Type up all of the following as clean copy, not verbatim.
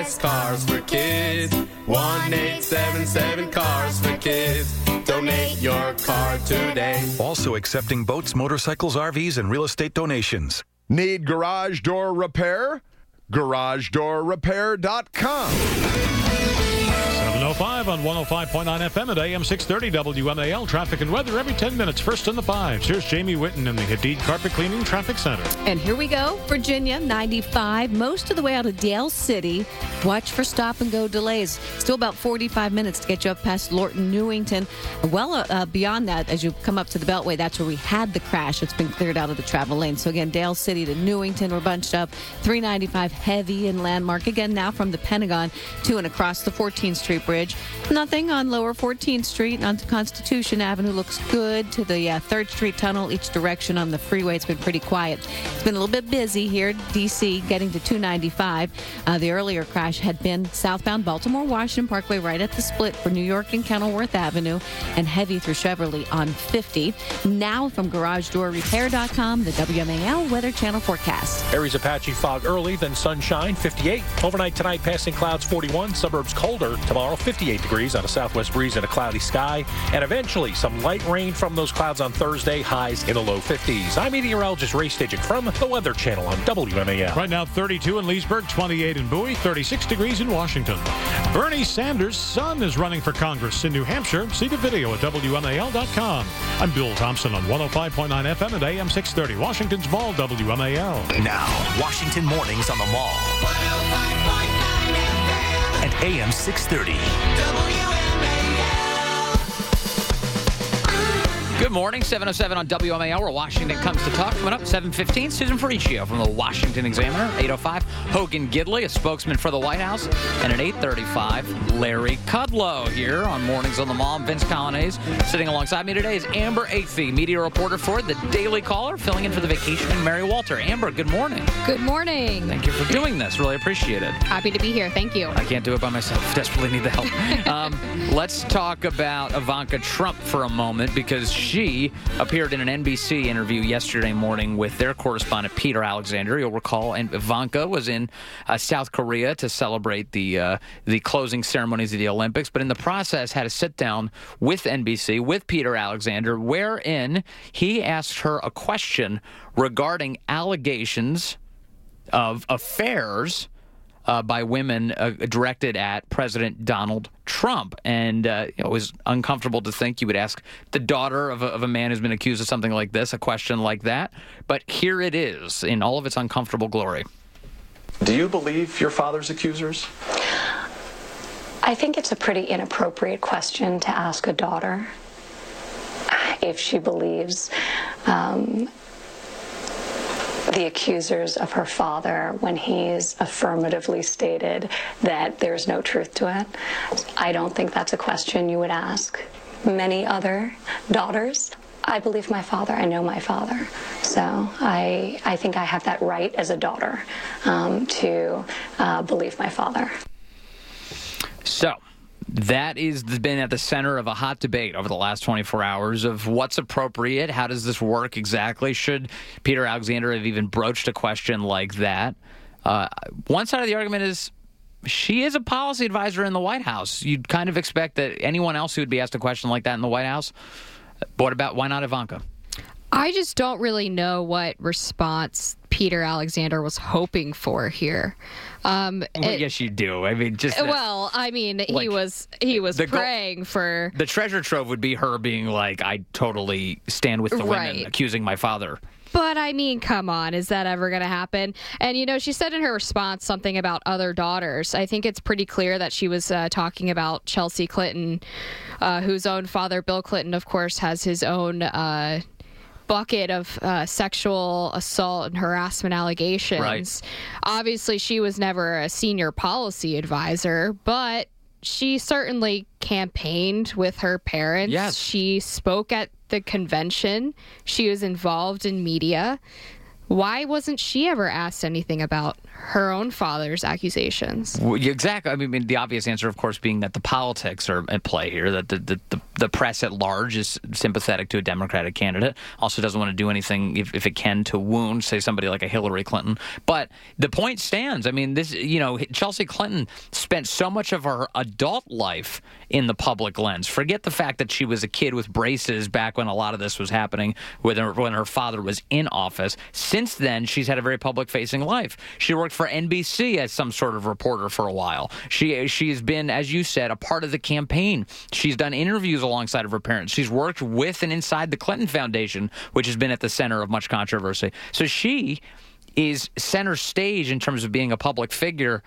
nice cars for kids. 1-877 Cars for Kids. Donate your car today. Also accepting boats, motorcycles, RVs, and real estate donations. Need garage door repair? GarageDoorRepair.com. 7:05 on 105.9 FM at AM 630 WMAL. Traffic and weather every 10 minutes. First in the fives. Here's Jamie Whitten in the Hadid Carpet Cleaning Traffic Center. And here we go. Virginia, 95. Most of the way out of Dale City. Watch for stop-and-go delays. Still about 45 minutes to get you up past Lorton, Newington. Well, beyond that, as you come up to the Beltway, that's where we had the crash. It's been cleared out of the travel lane. So, again, Dale City to Newington, we're bunched up. 395 heavy in Landmark. Again, now from the Pentagon to and across the 14th Street Bridge. Nothing on lower 14th Street onto Constitution Avenue. Looks good to the 3rd Street Tunnel. Each direction on the freeway. It's been pretty quiet. It's been a little bit busy here. D.C. getting to 295. The earlier crash had been southbound Baltimore-Washington Parkway right at the split for New York and Kenilworth Avenue, and heavy through Cheverly on 50. Now from GarageDoorRepair.com, the WMAL Weather Channel forecast. Areas of patchy fog early, then sunshine, 58. Overnight tonight, passing clouds, 41. Suburbs colder. Tomorrow, 58 degrees on a southwest breeze and a cloudy sky. And eventually, some light rain from those clouds on Thursday, highs in the low 50s. I'm meteorologist Ray Staging from the Weather Channel on WMAL. Right now, 32 in Leesburg, 28 in Bowie, 36 degrees in Washington. Bernie Sanders' son is running for Congress in New Hampshire. See the video at WMAL.com. I'm Bill Thompson on 105.9 FM at AM 630. Washington's Mall, WMAL. Now, Washington Mornings on the Mall. 105.9 FM. At AM 630. Good morning, 7:07 on WMAL, where Washington comes to talk. Coming up, 7:15, Susan Ferriccio from the Washington Examiner. 8:05, Hogan Gidley, a spokesman for the White House. And at 8:35, Larry Kudlow here on Mornings on the Mall. Vince Colonnese. Sitting alongside me today is Amber Athey, media reporter for The Daily Caller, filling in for the vacation and Mary Walter. Amber, good morning. Good morning. Thank you for doing this. Really appreciate it. Happy to be here. Thank you. I can't do it by myself. Desperately need the help. Let's talk about Ivanka Trump for a moment, because she appeared in an NBC interview yesterday morning with their correspondent, Peter Alexander. You'll recall, and Ivanka was in South Korea to celebrate the closing ceremonies of the Olympics, but in the process had a sit-down with NBC, with Peter Alexander, wherein he asked her a question regarding allegations of affairs by women directed at President Donald Trump. And it was uncomfortable to think you would ask the daughter of a man who's been accused of something like this a question like that. But here it is in all of its uncomfortable glory. Do you believe your father's accusers? I think it's a pretty inappropriate question to ask a daughter if she believes the accusers of her father when he's affirmatively stated that there's no truth to it. I don't think that's a question you would ask many other daughters. I believe my father. I know my father. So I think I have that right as a daughter to believe my father. So that has been at the center of a hot debate over the last 24 hours of what's appropriate. How does this work exactly? Should Peter Alexander have even broached a question like that? One side of the argument is she is a policy advisor in the White House. You'd kind of expect that anyone else who would be asked a question like that in the White House. Why not Ivanka? I just don't really know what response Peter Alexander was hoping for here. Yes, you do. I mean, just well, I mean, he was praying for the treasure trove would be her being like, "I totally stand with the women accusing my father." But, I mean, come on, is that ever going to happen? And, you know, she said in her response something about other daughters. I think it's pretty clear that she was talking about Chelsea Clinton, whose own father, Bill Clinton, of course, has his own bucket of sexual assault and harassment allegations. Right. Obviously, she was never a senior policy advisor, but she certainly campaigned with her parents. Yes. She spoke at the convention. She was involved in media. Why wasn't she ever asked anything about her own father's accusations. Well, exactly. I mean, the obvious answer, of course, being that the politics are at play here, that the press at large is sympathetic to a Democratic candidate, also doesn't want to do anything, if it can, to wound, say, somebody like a Hillary Clinton. But the point stands. I mean, Chelsea Clinton spent so much of her adult life in the public lens. Forget the fact that she was a kid with braces back when a lot of this was happening, when her father was in office. Since then, she's had a very public-facing life. She worked for NBC as some sort of reporter for a while. She's been, as you said, a part of the campaign. She's done interviews alongside of her parents. She's worked with and inside the Clinton Foundation, which has been at the center of much controversy. So she is center stage in terms of being a public figure.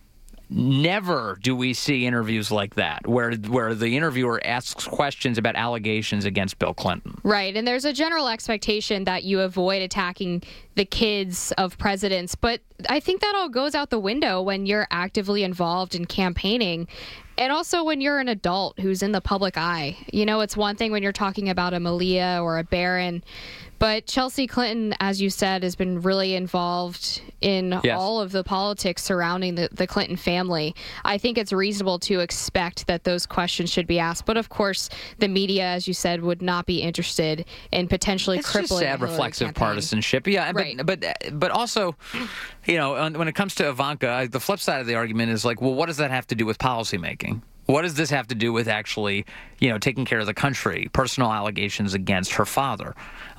Never do we see interviews like that, where the interviewer asks questions about allegations against Bill Clinton. Right, and there's a general expectation that you avoid attacking the kids of presidents, but I think that all goes out the window when you're actively involved in campaigning. And also when you're an adult who's in the public eye. It's one thing when you're talking about a Malia or a Barron, but Chelsea Clinton, as you said, has been really involved in all of the politics surrounding the Clinton family. I think it's reasonable to expect that those questions should be asked. But, of course, the media, as you said, would not be interested in potentially crippling It's just sad reflexive partisanship. Yeah, right. But also, when it comes to Ivanka, the flip side of the argument is like, well, what does that have to do with policymaking? What does this have to do with actually, taking care of the country, personal allegations against her father?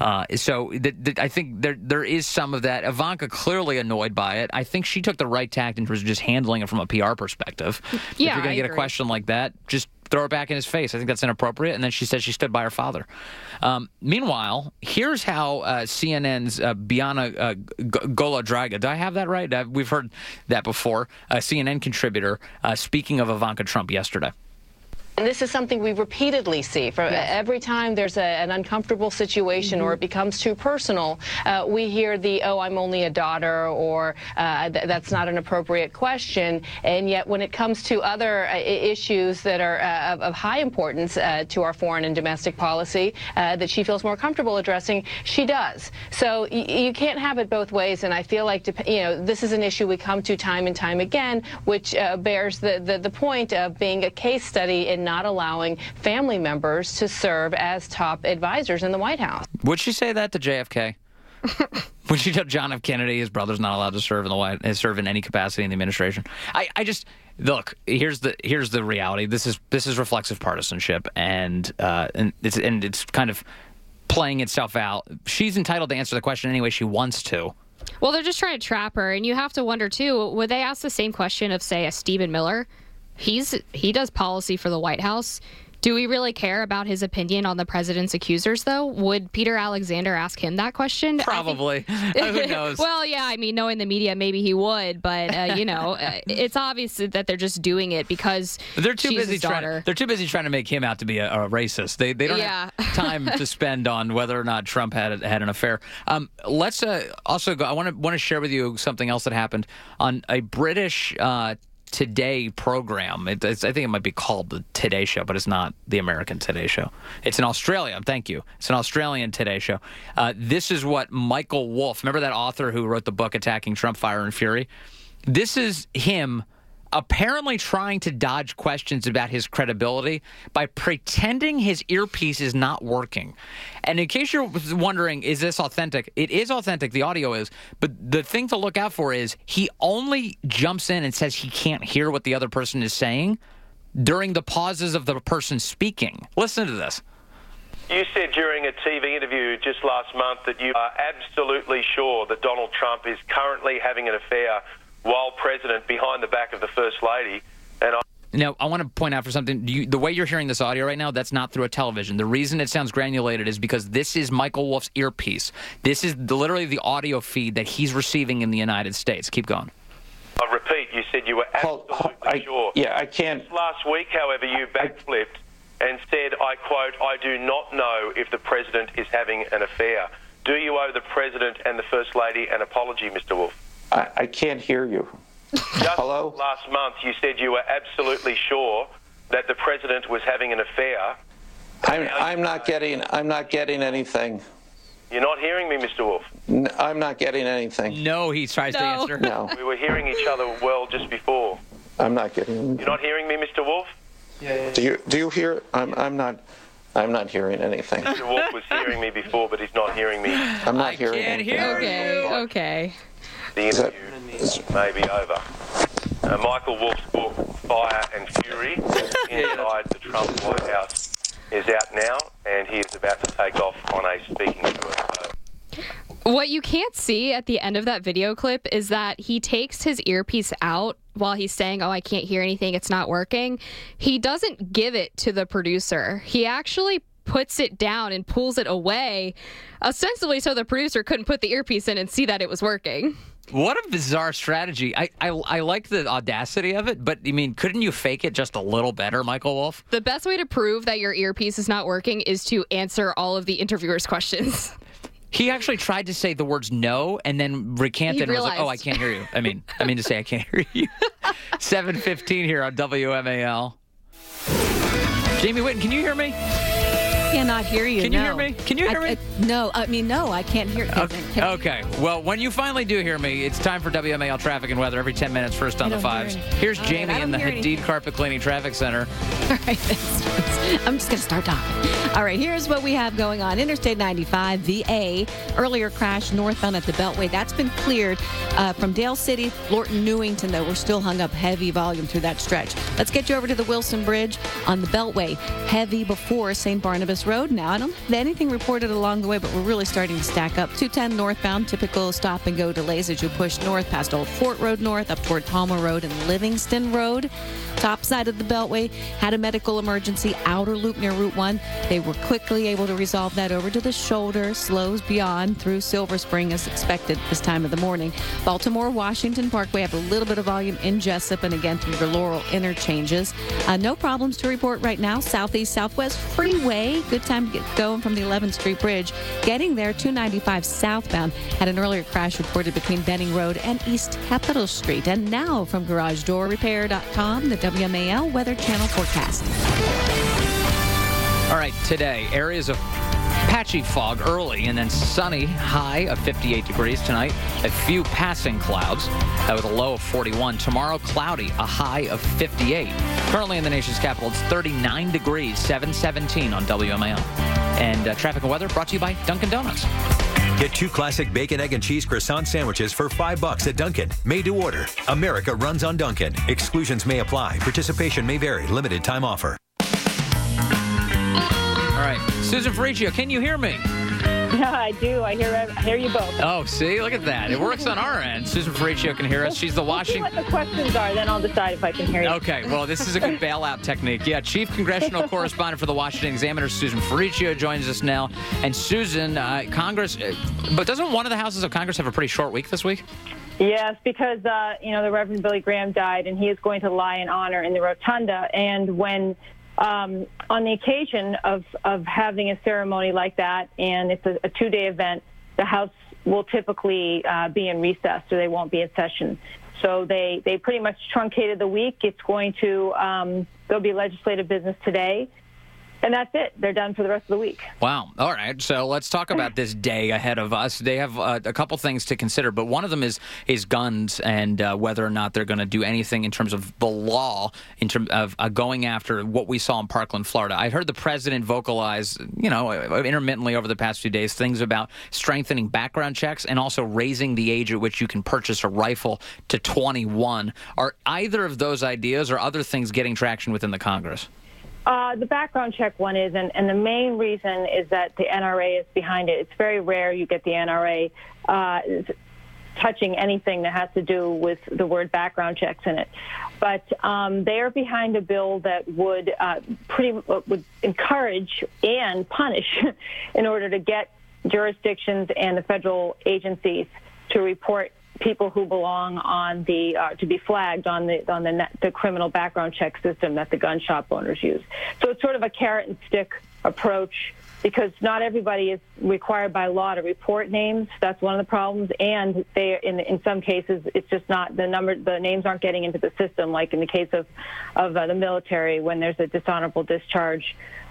So I think there is some of that. Ivanka clearly annoyed by it. I think she took the right tact in terms of just handling it from a PR perspective. If you're going to get a question like that, just throw it back in his face. I think that's inappropriate. And then she said she stood by her father. Meanwhile, here's how CNN's Biana Goladraga, do I have that right? We've heard that before. A CNN contributor speaking of Ivanka Trump yesterday. And this is something we repeatedly see. Every time there's an uncomfortable situation or it becomes too personal, we hear I'm only a daughter, or that's not an appropriate question. And yet when it comes to other issues that are of high importance to our foreign and domestic policy that she feels more comfortable addressing, she does. So you can't have it both ways. And I feel like, this is an issue we come to time and time again, which bears the point of being a case study in not allowing family members to serve as top advisors in the White House. Would she say that to JFK? Would she tell John F. Kennedy his brother's not allowed to serve in any capacity in the administration? I just look. Here's the reality. This is reflexive partisanship, and it's kind of playing itself out. She's entitled to answer the question any way she wants to. Well, they're just trying to trap her, and you have to wonder too. Would they ask the same question of, say, a Stephen Miller? He does policy for the White House. Do we really care about his opinion on the president's accusers, though? Would Peter Alexander ask him that question? Probably. Who knows? Well, yeah, I mean, knowing the media, maybe he would, but it's obvious that they're just doing it because they're too she's busy his daughter. They're too busy trying to make him out to be a racist. They don't have time to spend on whether or not Trump had an affair. Let's also go. I want to share with you something else that happened on a British Today program. I think it might be called the Today Show, but it's not the American Today Show. It's an Australian. Thank you. It's an Australian Today Show. This is what Michael Wolff, remember that author who wrote the book Attacking Trump, Fire and Fury? This is him apparently trying to dodge questions about his credibility by pretending his earpiece is not working. And in case you're wondering, is this authentic? It is authentic. The audio is. But the thing to look out for is he only jumps in and says he can't hear what the other person is saying during the pauses of the person speaking. Listen to this. You said during a TV interview just last month that you are absolutely sure that Donald Trump is currently having an affair while president behind the back of the First Lady. Now, I want to point out for something. The way you're hearing this audio right now, that's not through a television. The reason it sounds granulated is because this is Michael Wolff's earpiece. This is literally the audio feed that he's receiving in the United States. Keep going. I repeat, you said you were absolutely sure. Yeah, I can't. Last week, however, you backflipped and said, I quote, I do not know if the president is having an affair. Do you owe the president and the First Lady an apology, Mr. Wolff? I can't hear you. Hello? Last month, you said you were absolutely sure that the president was having an affair. I'm not getting anything. You're not hearing me, Mr. Wolf? I'm not getting anything. No, he tries to answer. No. We were hearing each other well just before. I'm not getting anything. You're not hearing me, Mr. Wolf? Yeah. Do you hear? I'm not hearing anything. Mr. Wolf was hearing me before, but he's not hearing me. I'm not hearing anything. Okay. The interview may be over. Michael Wolf's book, Fire and Fury, Inside the Trump White House, is out now, and he is about to take off on a speaking tour. What you can't see at the end of that video clip is that he takes his earpiece out while he's saying, I can't hear anything, it's not working. He doesn't give it to the producer. He actually puts it down and pulls it away, ostensibly so the producer couldn't put the earpiece in and see that it was working. What a bizarre strategy. I like the audacity of it, but, couldn't you fake it just a little better, Michael Wolf? The best way to prove that your earpiece is not working is to answer all of the interviewer's questions. He actually tried to say the words no and then recanted and was like, I can't hear you. I mean to say I can't hear you. 7:15 here on WMAL. Jamie Whitten, can you hear me? Cannot hear you. Can you hear me? Can you hear me? No, I can't hear you. Okay. Well, when you finally do hear me, it's time for WMAL traffic and weather every 10 minutes, first on the fives. Here's Jamie in the Hadid Carpet Cleaning Traffic Center. All right, I'm just going to start talking. All right, here's what we have going on. Interstate 95, VA, earlier crash northbound at the Beltway. That's been cleared from Dale City, Lorton, Newington, though. We're still hung up heavy volume through that stretch. Let's get you over to the Wilson Bridge on the Beltway. Heavy before St. Barnabas Road. Now, I don't have anything reported along the way, but we're really starting to stack up. 210 northbound, typical stop-and-go delays as you push north past Old Fort Road north, up toward Palmer Road and Livingston Road. Top side of the Beltway had a medical emergency, outer loop near Route 1. They were quickly able to resolve that over to the shoulder, slows beyond through Silver Spring as expected this time of the morning. Baltimore-Washington Parkway have a little bit of volume in Jessup and again through the Laurel interchanges. No problems to report right now. Southeast-Southwest Freeway, good time to get going from the 11th Street Bridge. Getting there, 295 southbound had an earlier crash reported between Benning Road and East Capitol Street. And now from GarageDoorRepair.com, the WMAL Weather Channel forecast. All right, today, areas of patchy fog early and then sunny, high of 58 degrees tonight. A few passing clouds with a low of 41. Tomorrow, cloudy, a high of 58. Currently in the nation's capital, it's 39 degrees, 717 on WMAL. And traffic and weather brought to you by Dunkin' Donuts. Get 2 classic bacon, egg, and cheese croissant sandwiches for $5 at Dunkin'. Made to order. America runs on Dunkin'. Exclusions may apply. Participation may vary. Limited time offer. All right. Susan Ferricchio, can you hear me? Yeah, I do. I hear you both. Oh, see? Look at that. It works on our end. Susan Ferricchio can hear us. She's the Washington... We'll see what the questions are, then I'll decide if I can hear you. Okay. Well, this is a good bailout technique. Yeah, Chief Congressional Correspondent for the Washington Examiner, Susan Ferricchio, joins us now. And Susan, Congress... but doesn't one of the houses of Congress have a pretty short week this week? Yes, because, the Reverend Billy Graham died, and he is going to lie in honor in the rotunda. And when... on the occasion of having a ceremony like that, and it's a 2-day event, the House will typically be in recess, or they won't be in session. So they pretty much truncated the week. It's going to, there'll be legislative business today. And that's it. They're done for the rest of the week. Wow. All right. So let's talk about this day ahead of us. They have a couple things to consider, but one of them is guns and whether or not they're going to do anything in terms of the law, in terms of going after what we saw in Parkland, Florida. I heard the president vocalize, intermittently over the past few days, things about strengthening background checks and also raising the age at which you can purchase a rifle to 21. Are either of those ideas or other things getting traction within the Congress? The background check one is, and the main reason is that the NRA is behind it. It's very rare you get the NRA touching anything that has to do with the word background checks in it. But they are behind a bill that would would encourage and punish in order to get jurisdictions and the federal agencies to report people who belong on the to be flagged on the criminal background check system that the gun shop owners use. So it's sort of a carrot and stick approach, because not everybody is required by law to report names. That's one of the problems. And they, in some cases, it's just not the names aren't getting into the system, like in the case of the military when there's a dishonorable discharge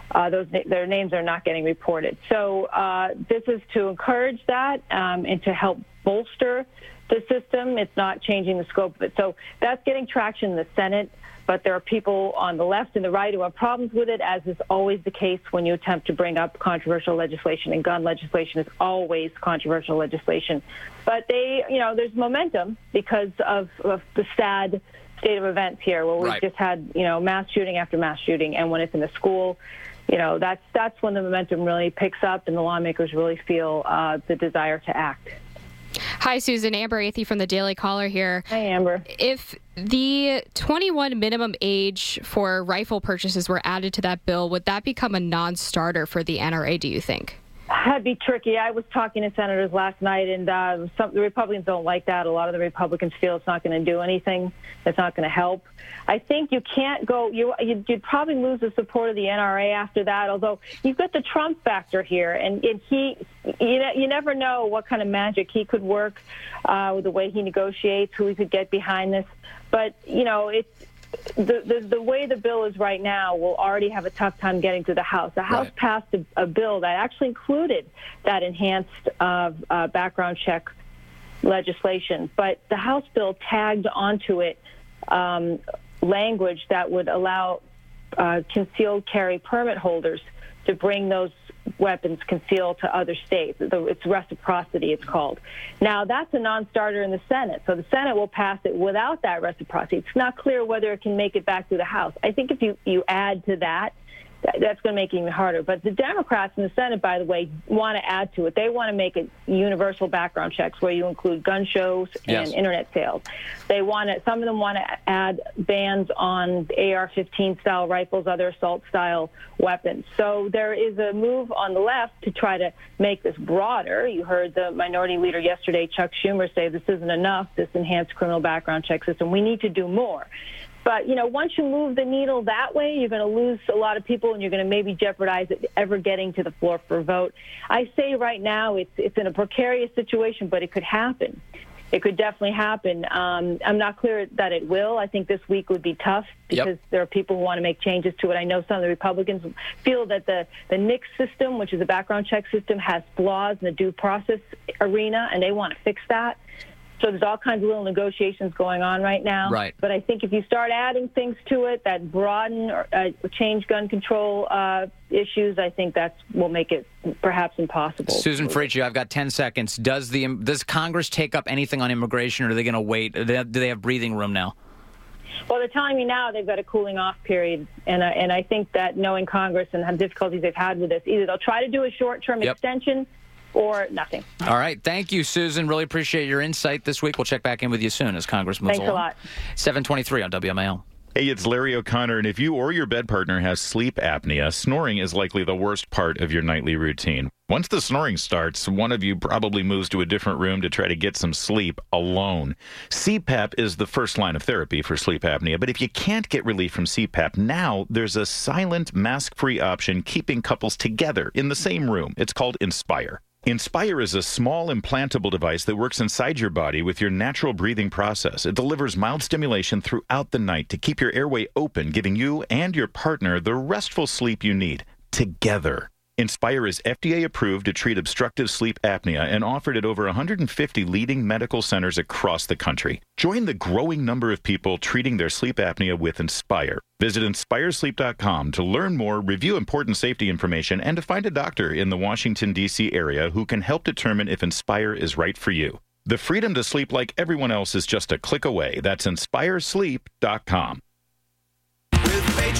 their names are not getting reported. So this is to encourage that and to help bolster the system. It's not changing the scope of it. So that's getting traction in the Senate. But there are people on the left and the right who have problems with it, as is always the case when you attempt to bring up controversial legislation. And gun legislation is always controversial legislation. But there's momentum because of the sad state of events here, where we've just had, mass shooting after mass shooting. And when it's in a school, that's when the momentum really picks up and the lawmakers really feel the desire to act. Hi, Susan. Amber Athey from the Daily Caller here. Hi, Amber. If the 21 minimum age for rifle purchases were added to that bill, would that become a non-starter for the NRA, do you think? That'd be tricky. I was talking to senators last night, and the Republicans don't like that. A lot of the Republicans feel it's not going to do anything. It's not going to help. I think you can't go. You'd probably lose the support of the NRA after that. Although you've got the Trump factor here, and you never know what kind of magic he could work with the way he negotiates, who he could get behind this. But it's. The way the bill is right now, will already have a tough time getting to the House. The House passed a bill that actually included that enhanced background check legislation, but the House bill tagged onto it language that would allow concealed carry permit holders to bring those weapons concealed to other states. It's reciprocity, it's called. Now, that's a non-starter in the Senate, so the Senate will pass it without that reciprocity. It's not clear whether it can make it back to the House. I think if you add to that, that's going to make it even harder. But the Democrats in the Senate, by the way, want to add to it. They want to make it universal background checks where you include gun shows and internet sales. They want to. Some of them want to add bans on AR-15 style rifles, other assault style weapons. So there is a move on the left to try to make this broader. You heard the minority leader yesterday, Chuck Schumer, say this isn't enough, this enhanced criminal background check system. We need to do more. But, once you move the needle that way, you're going to lose a lot of people, and you're going to maybe jeopardize it ever getting to the floor for a vote. I say right now it's in a precarious situation, but it could happen. It could definitely happen. I'm not clear that it will. I think this week would be tough because there are people who want to make changes to it. I know some of the Republicans feel that the NICS system, which is a background check system, has flaws in the due process arena, and they want to fix that. So there's all kinds of little negotiations going on right now. Right. But I think if you start adding things to it that broaden or change gun control issues, I think that will make it perhaps impossible. Susan Friccio, I've got 10 seconds. Does Congress take up anything on immigration, or are they going to wait? Do they have breathing room now? Well, they're telling me now they've got a cooling off period, and I think that knowing Congress and the difficulties they've had with this, either they'll try to do a short-term extension or nothing. All right. Thank you, Susan. Really appreciate your insight this week. We'll check back in with you soon as Congress moves along. Thanks a lot. 7:23 on WMAL. Hey, it's Larry O'Connor, and if you or your bed partner has sleep apnea, snoring is likely the worst part of your nightly routine. Once the snoring starts, one of you probably moves to a different room to try to get some sleep alone. CPAP is the first line of therapy for sleep apnea, but if you can't get relief from CPAP, now there's a silent, mask-free option keeping couples together in the same room. It's called Inspire. Inspire is a small implantable device that works inside your body with your natural breathing process. It delivers mild stimulation throughout the night to keep your airway open, giving you and your partner the restful sleep you need together. Inspire is FDA approved to treat obstructive sleep apnea and offered at over 150 leading medical centers across the country. Join the growing number of people treating their sleep apnea with Inspire. Visit InspireSleep.com to learn more, review important safety information, and to find a doctor in the Washington, D.C. area who can help determine if Inspire is right for you. The freedom to sleep like everyone else is just a click away. That's InspireSleep.com. With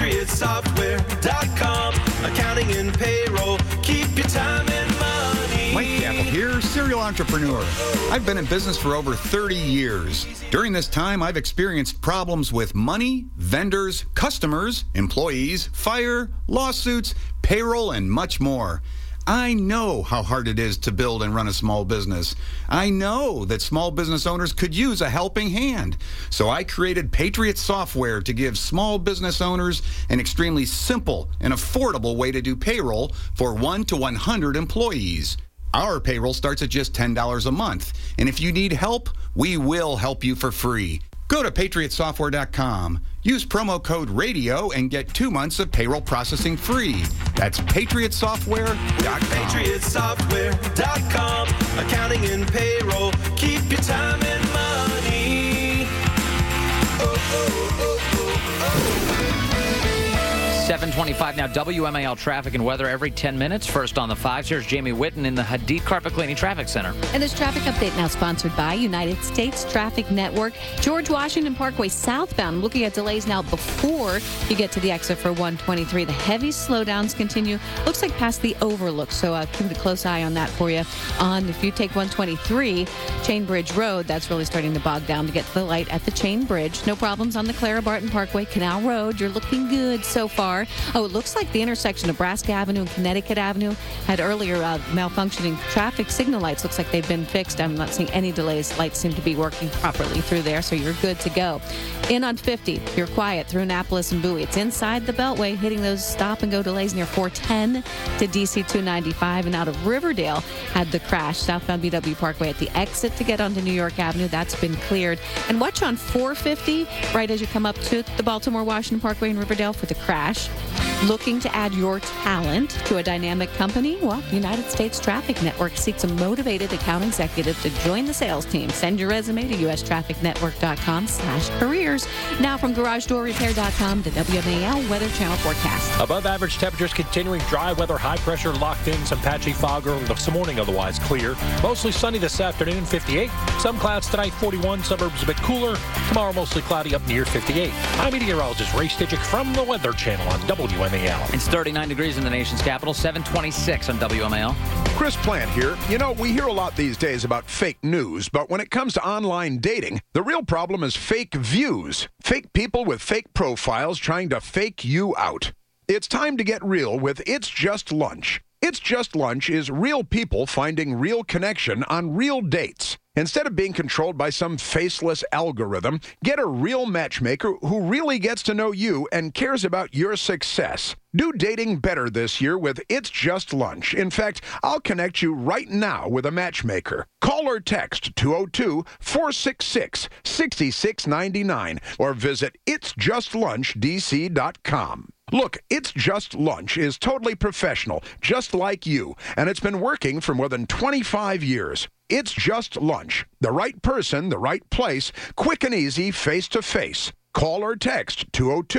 PatriotSoftware.com, accounting and payroll, keep your time and money. Mike Capel here, serial entrepreneur. I've been in business for over 30 years. During this time, I've experienced problems with money, vendors, customers, employees, fire, lawsuits, payroll, and much more. I know how hard it is to build and run a small business. I know that small business owners could use a helping hand. So I created Patriot Software to give small business owners an extremely simple and affordable way to do payroll for 1 to 100 employees. Our payroll starts at just $10 a month. And if you need help, we will help you for free. Go to PatriotSoftware.com. Use promo code RADIO and get 2 months of payroll processing free. That's PatriotSoftware.com. PatriotSoftware.com. Accounting and payroll. Keep your time and money. 7:25 now. WMAL traffic and weather every 10 minutes. First on the 5s. Here's Jamie Whitten in the Hadid Carpet Cleaning Traffic Center. And this traffic update now sponsored by United States Traffic Network. George Washington Parkway southbound. Looking at delays now before you get to the exit for 123. The heavy slowdowns continue. Looks like past the overlook. So keep a close eye on that for you. If you take 123, Chain Bridge Road, that's really starting to bog down to get to the light at the Chain Bridge. No problems on the Clara Barton Parkway, Canal Road. You're looking good so far. Oh, it looks like the intersection of Nebraska Avenue and Connecticut Avenue had earlier malfunctioning traffic signal lights. Looks like they've been fixed. I'm not seeing any delays. Lights seem to be working properly through there, so you're good to go. In on 50, you're quiet through Annapolis and Bowie. It's inside the Beltway, hitting those stop-and-go delays near 410 to DC 295, and out of Riverdale had the crash. Southbound BW Parkway at the exit to get onto New York Avenue. That's been cleared. And watch on 450, right as you come up to the Baltimore-Washington Parkway in Riverdale for the crash. Looking to add your talent to a dynamic company? Well, United States Traffic Network seeks a motivated account executive to join the sales team. Send your resume to ustrafficnetwork.com/careers. Now from GarageDoorRepair.com to WMAL Weather Channel forecast. Above average temperatures continuing, dry weather, high pressure locked in, some patchy fog early this morning, otherwise clear. Mostly sunny this afternoon, 58. Some clouds tonight, 41. Suburbs a bit cooler. Tomorrow mostly cloudy up near 58. I'm meteorologist Ray Stidgick from the Weather Channel on WMAL. It's 39 degrees in the nation's capital, 726 on WMAL. Chris Plant here. You know, we hear a lot these days about fake news, but when it comes to online dating, the real problem is fake views. Fake people with fake profiles trying to fake you out. It's time to get real with It's Just Lunch. It's Just Lunch is real people finding real connection on real dates. Instead of being controlled by some faceless algorithm, get a real matchmaker who really gets to know you and cares about your success. Do dating better this year with It's Just Lunch. In fact, I'll connect you right now with a matchmaker. Call or text 202-466-6699 or visit itsjustlunchdc.com. Look, It's Just Lunch is totally professional, just like you, and it's been working for more than 25 years. It's Just Lunch. The right person, the right place, quick and easy, face-to-face. Call or text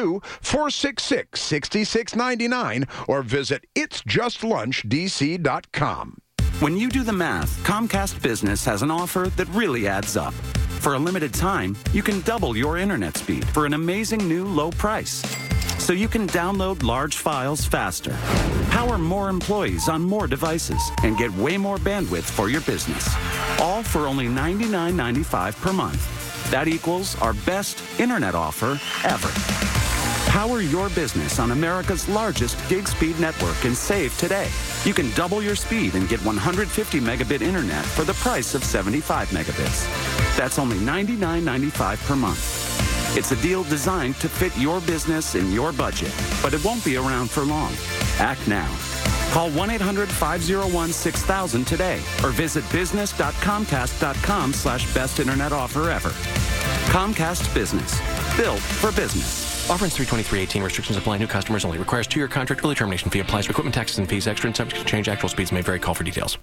202-466-6699 or visit itsjustlunchdc.com. When you do the math, Comcast Business has an offer that really adds up. For a limited time, you can double your internet speed for an amazing new low price. So you can download large files faster, power more employees on more devices, and get way more bandwidth for your business. All for only $99.95 per month. That equals our best internet offer ever. Power your business on America's largest gig speed network and save today. You can double your speed and get 150 megabit internet for the price of 75 megabits. That's only $99.95 per month. It's a deal designed to fit your business and your budget, but it won't be around for long. Act now. Call 1-800-501-6000 today or visit business.comcast.com/best internet offer ever. Comcast Business. Built for business. Offer ends 3/23/18. Restrictions apply. New customers only. Requires 2-year contract. Early termination fee applies for equipment, taxes, and fees. Extra and subject to change. Actual speeds may vary. Call for details.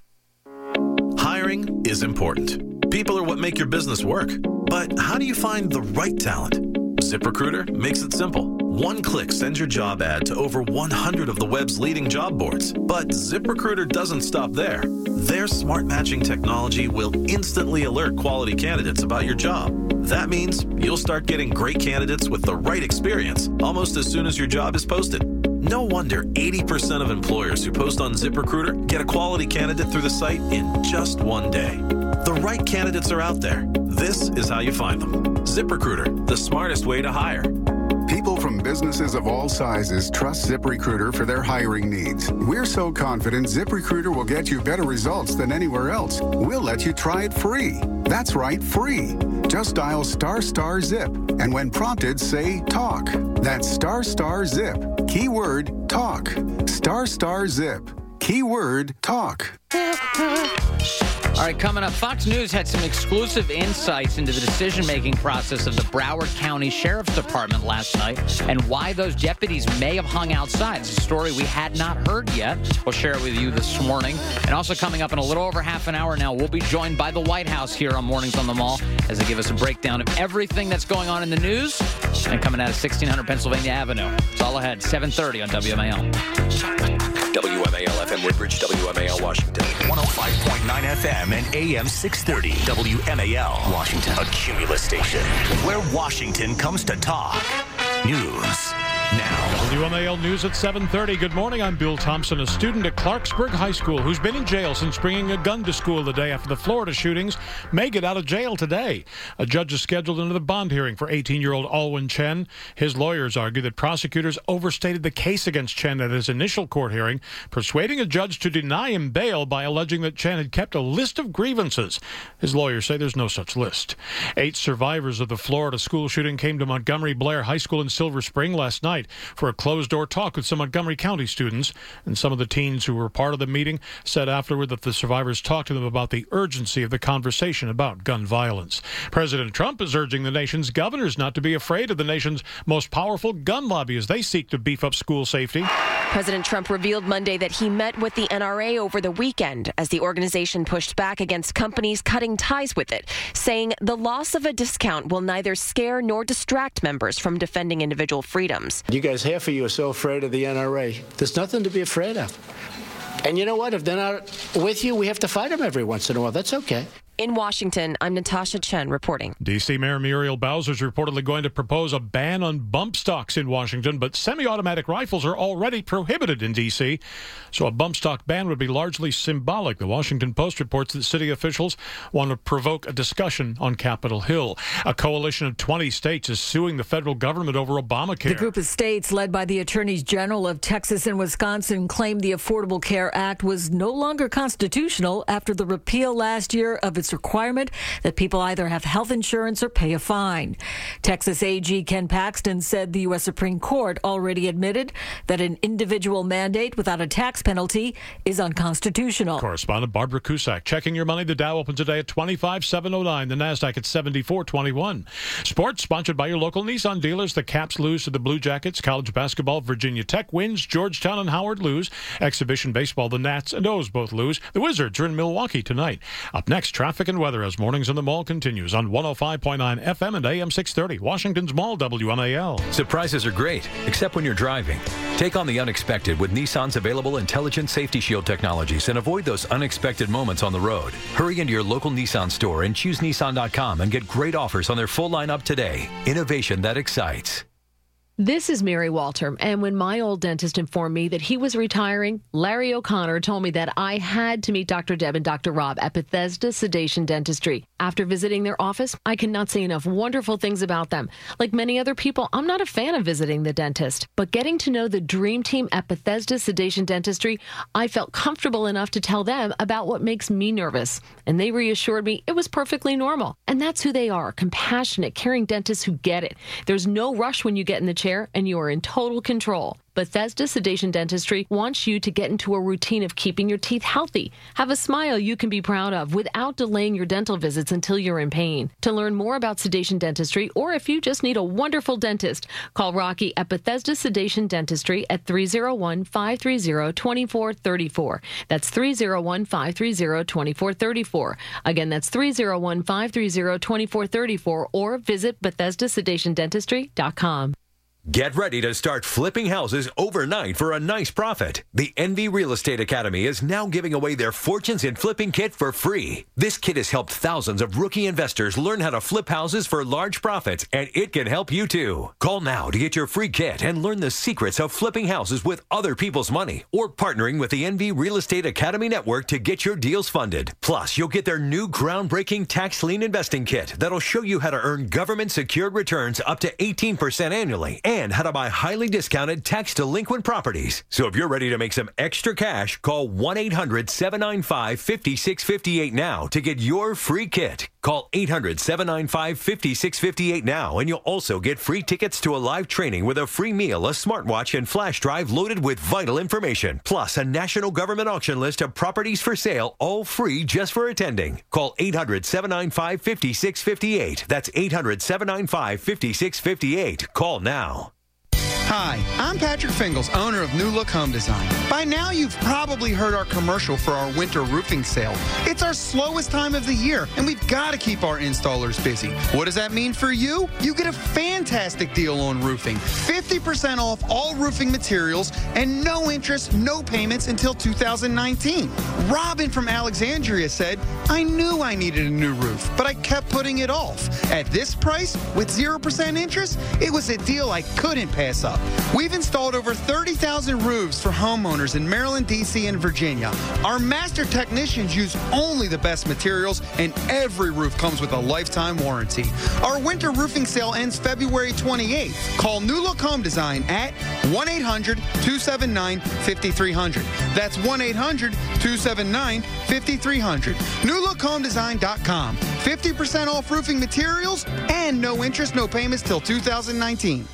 Hiring is important. People are what make your business work. But how do you find the right talent? ZipRecruiter makes it simple. One click sends your job ad to over 100 of the web's leading job boards. But ZipRecruiter doesn't stop there. Their smart matching technology will instantly alert quality candidates about your job. That means you'll start getting great candidates with the right experience almost as soon as your job is posted. No wonder 80% of employers who post on ZipRecruiter get a quality candidate through the site in just one day. The right candidates are out there. This is how you find them. ZipRecruiter, the smartest way to hire. People from businesses of all sizes trust ZipRecruiter for their hiring needs. We're so confident ZipRecruiter will get you better results than anywhere else. We'll let you try it free. That's right, free. Just dial **zip, and when prompted, say talk. That's **zip. Keyword talk. **zip. Keyword talk. All right, coming up, Fox News had some exclusive insights into the decision-making process of the Broward County Sheriff's Department last night and why those deputies may have hung outside. It's a story we had not heard yet. We'll share it with you this morning. And also coming up in a little over half an hour now, we'll be joined by the White House here on Mornings on the Mall as they give us a breakdown of everything that's going on in the news and coming out of 1600 Pennsylvania Avenue. It's all ahead, 7:30 on WMAL. WMAL FM Woodbridge, WMAL Washington. 105.9 FM and AM 630. WMAL Washington. A Cumulus station where Washington comes to talk. News now. WMAL News at 7:30. Good morning. I'm Bill Thompson, a student at Clarksburg High School who's been in jail since bringing a gun to school the day after the Florida shootings, may get out of jail today. A judge has scheduled another bond hearing for 18-year-old Alwyn Chen. His lawyers argue that prosecutors overstated the case against Chen at his initial court hearing, persuading a judge to deny him bail by alleging that Chen had kept a list of grievances. His lawyers say there's no such list. 8 survivors of the Florida school shooting came to Montgomery Blair High School in Silver Spring last night for a closed-door talk with some Montgomery County students, and some of the teens who were part of the meeting said afterward that the survivors talked to them about the urgency of the conversation about gun violence. President Trump is urging the nation's governors not to be afraid of the nation's most powerful gun lobby as they seek to beef up school safety. President Trump revealed Monday that he met with the NRA over the weekend as the organization pushed back against companies cutting ties with it, saying the loss of a discount will neither scare nor distract members from defending individual freedoms. You guys, half of you are so afraid of the NRA. There's nothing to be afraid of. And you know what? If they're not with you, we have to fight them every once in a while. That's okay. In Washington, I'm Natasha Chen reporting. D.C. Mayor Muriel Bowser is reportedly going to propose a ban on bump stocks in Washington, but semi-automatic rifles are already prohibited in D.C., so a bump stock ban would be largely symbolic. The Washington Post reports that city officials want to provoke a discussion on Capitol Hill. A coalition of 20 states is suing the federal government over Obamacare. The group of states led by the attorneys general of Texas and Wisconsin claimed the Affordable Care Act was no longer constitutional after the repeal last year of its requirement that people either have health insurance or pay a fine. Texas AG Ken Paxton said the U.S. Supreme Court already admitted that an individual mandate without a tax penalty is unconstitutional. Correspondent Barbara Cusack checking your money. The Dow opens today at 25,709. The Nasdaq at 7421. Sports sponsored by your local Nissan dealers. The Caps lose to the Blue Jackets. College basketball, Virginia Tech wins. Georgetown and Howard lose. Exhibition baseball, the Nats and O's both lose. The Wizards are in Milwaukee tonight. Up next, traffic and weather as Mornings in the Mall continues on 105.9 FM and AM 630. Washington's Mall, WMAL. Surprises are great, except when you're driving. Take on the unexpected with Nissan's available Intelligent Safety Shield technologies and avoid those unexpected moments on the road. Hurry into your local Nissan store and choose Nissan.com and get great offers on their full lineup today. Innovation that excites. This is Mary Walter, and when my old dentist informed me that he was retiring, Larry O'Connor told me that I had to meet Dr. Deb and Dr. Rob at Bethesda Sedation Dentistry. After visiting their office, I cannot say enough wonderful things about them. Like many other people, I'm not a fan of visiting the dentist, but getting to know the dream team at Bethesda Sedation Dentistry, I felt comfortable enough to tell them about what makes me nervous, and they reassured me it was perfectly normal. And that's who they are, compassionate, caring dentists who get it. There's no rush when you get in the chair, and you are in total control. Bethesda Sedation Dentistry wants you to get into a routine of keeping your teeth healthy. Have a smile you can be proud of without delaying your dental visits until you're in pain. To learn more about sedation dentistry, or if you just need a wonderful dentist, call Rocky at Bethesda Sedation Dentistry at 301-530-2434. That's 301-530-2434. Again, that's 301-530-2434, or visit BethesdaSedationDentistry.com. Get ready to start flipping houses overnight for a nice profit. The Envy Real Estate Academy is now giving away their Fortunes in Flipping kit for free. This kit has helped thousands of rookie investors learn how to flip houses for large profits, and it can help you too. Call now to get your free kit and learn the secrets of flipping houses with other people's money, or partnering with the Envy Real Estate Academy Network to get your deals funded. Plus, you'll get their new groundbreaking tax lien investing kit that'll show you how to earn government-secured returns up to 18% annually, and how to buy highly discounted tax-delinquent properties. So if you're ready to make some extra cash, call 1-800-795-5658 now to get your free kit. Call 800-795-5658 now, and you'll also get free tickets to a live training with a free meal, a smartwatch, and flash drive loaded with vital information. Plus, a national government auction list of properties for sale, all free just for attending. Call 800-795-5658. That's 800-795-5658. Call now. Hi, I'm Patrick Fingles, owner of New Look Home Design. By now, you've probably heard our commercial for our winter roofing sale. It's our slowest time of the year, and we've got to keep our installers busy. What does that mean for you? You get a fantastic deal on roofing. 50% off all roofing materials and no interest, no payments until 2019. Robin from Alexandria said, I knew I needed a new roof, but I kept putting it off. At this price, with 0% interest, it was a deal I couldn't pass up. We've installed over 30,000 roofs for homeowners in Maryland, D.C., and Virginia. Our master technicians use only the best materials, and every roof comes with a lifetime warranty. Our winter roofing sale ends February 28th. Call New Look Home Design at 1-800-279-5300. That's 1-800-279-5300. NewLookHomeDesign.com. 50% off roofing materials and no interest, no payments till 2019.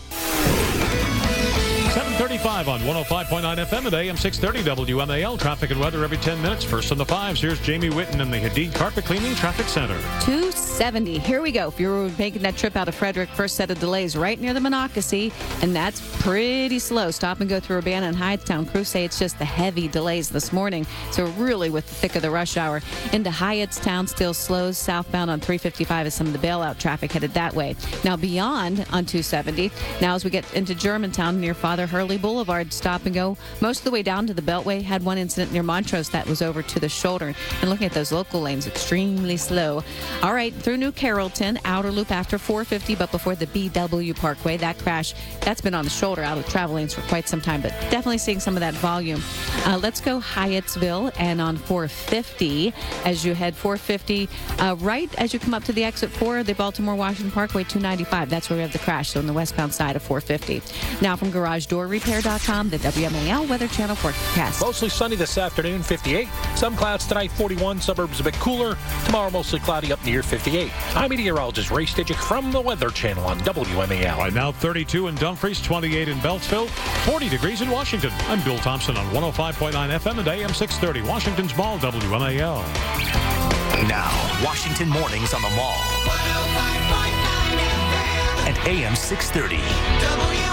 7:35 on 105.9 FM at AM 630 WMAL. Traffic and weather every 10 minutes. First on the fives, here's Jamie Whitten in the Hadid Carpet Cleaning Traffic Center. 270. Here we go. If you're making that trip out of Frederick, first set of delays right near the Monocacy, and that's pretty slow. Stop and go through Urbana and Hyattstown. Crews say it's just the heavy delays this morning, so really with the thick of the rush hour. Into Hyattstown, still slows. Southbound on 355 is some of the bailout traffic headed that way. Now beyond on 270, now as we get into Germantown near Father Hurley Boulevard, stop and go most of the way down to the Beltway. Had one incident near Montrose that was over to the shoulder. And looking at those local lanes, extremely slow. All right, through New Carrollton, outer loop after 450, but before the BW Parkway. That crash, that's been on the shoulder out of travel lanes for quite some time, but definitely seeing some of that volume. Let's go Hyattsville and on 450 as you head 450 right as you come up to the exit 4, the Baltimore-Washington Parkway 295. That's where we have the crash, so on the westbound side of 450. Now from GarageDoorRepair.com, the WMAL Weather Channel forecast. Mostly sunny this afternoon, 58. Some clouds tonight, 41. Suburbs a bit cooler. Tomorrow, mostly cloudy up near 58. I'm meteorologist Ray Stidgick from the Weather Channel on WMAL. Right now, 32 in Dumfries, 28 in Beltsville, 40 degrees in Washington. I'm Bill Thompson on 105.9 FM and AM 630, Washington's Mall, WMAL. Now, Washington mornings on the Mall. 105.9 FM. And AM 630. WMAL.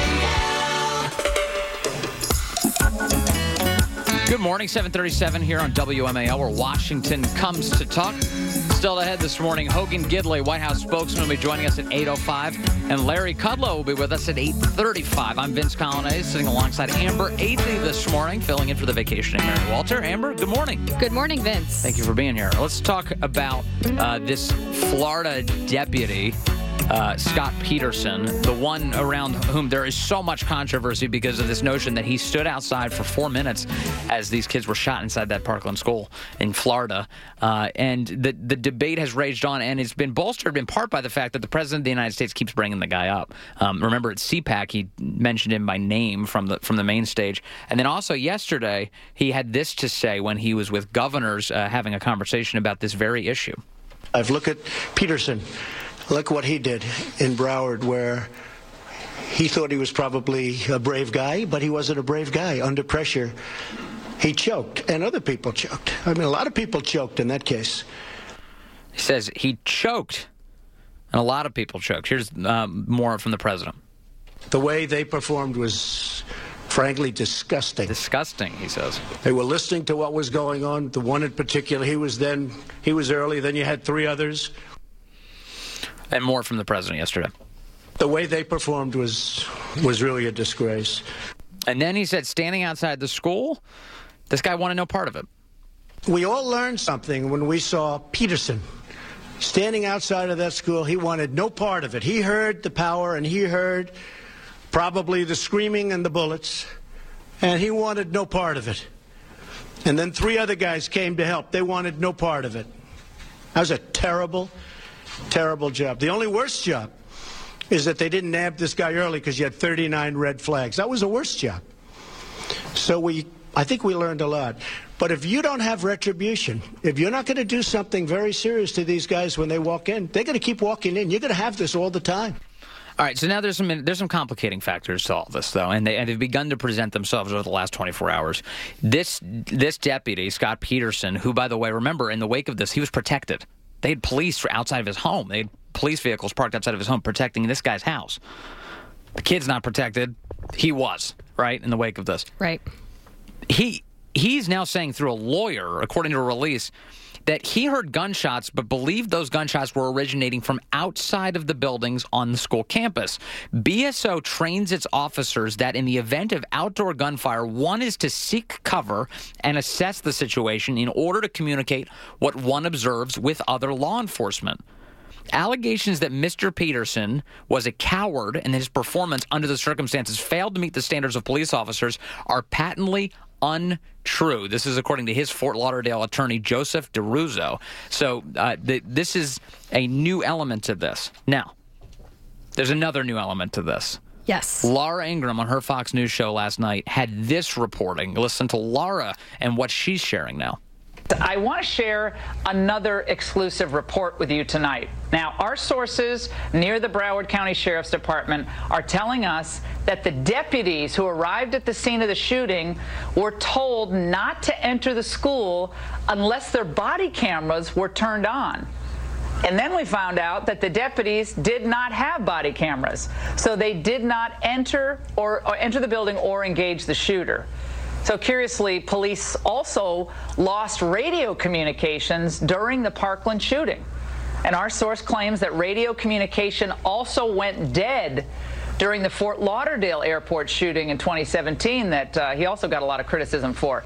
Good morning, 7:37 here on WMAL, where Washington comes to talk. Still ahead this morning, Hogan Gidley, White House spokesman, will be joining us at 8:05, and Larry Kudlow will be with us at 8:35. I'm Vince Colonnese, sitting alongside Amber Aidley this morning, filling in for the vacationing Mary Walter. Amber, good morning. Good morning, Vince. Thank you for being here. Let's talk about this Florida deputy, Scott Peterson, the one around whom there is so much controversy because of this notion that he stood outside for 4 minutes as these kids were shot inside that Parkland school in Florida. And the debate has raged on, and it's been bolstered in part by the fact that the President of the United States keeps bringing the guy up. Remember at CPAC, he mentioned him by name from the main stage. And then also yesterday, he had this to say when he was with governors having a conversation about this very issue. I've looked at Peterson. Look what he did in Broward, where he thought he was probably a brave guy, but he wasn't a brave guy. Under pressure, he choked, and other people choked. I mean, a lot of people choked in that case. He says he choked, and a lot of people choked. Here's more from the president. The way they performed was frankly disgusting. Disgusting, he says. They were listening to what was going on. The one in particular, he was early, then you had three others. And more from the president yesterday. The way they performed was really a disgrace. And then he said, standing outside the school, this guy wanted no part of it. We all learned something when we saw Peterson standing outside of that school. He wanted no part of it. He heard the power, and he heard probably the screaming and the bullets, and he wanted no part of it. And then three other guys came to help. They wanted no part of it. That was a terrible job. The only worst job is that they didn't nab this guy early because you had 39 red flags. That was the worst job. So we I think we learned a lot. But if you don't have retribution, if you're not going to do something very serious to these guys when they walk in, they're going to keep walking in. You're going to have this all the time. All right, so now there's some complicating factors to all this, though, and they've begun to present themselves over the last 24 hours. This deputy, Scott Peterson, who, by the way, remember, in the wake of this, he was protected. They had police outside of his home. They had police vehicles parked outside of his home protecting this guy's house. The kid's not protected. He was, right, in the wake of this. Right. He's now saying through a lawyer, according to a release, that he heard gunshots but believed those gunshots were originating from outside of the buildings on the school campus. BSO trains its officers that in the event of outdoor gunfire, one is to seek cover and assess the situation in order to communicate what one observes with other law enforcement. Allegations that Mr. Peterson was a coward and that his performance under the circumstances failed to meet the standards of police officers are patently untrue. This is according to his Fort Lauderdale attorney, Joseph DeRuzo. So this is a new element to this. Now, there's another new element to this. Yes. Laura Ingraham on her Fox News show last night had this reporting. Listen to Laura and what she's sharing now. I want to share another exclusive report with you tonight. Now, our sources near the Broward County Sheriff's Department are telling us that the deputies who arrived at the scene of the shooting were told not to enter the school unless their body cameras were turned on. And then we found out that the deputies did not have body cameras, so they did not enter the building or engage the shooter. So curiously, police also lost radio communications during the Parkland shooting. And our source claims that radio communication also went dead during the Fort Lauderdale airport shooting in 2017 that he also got a lot of criticism for.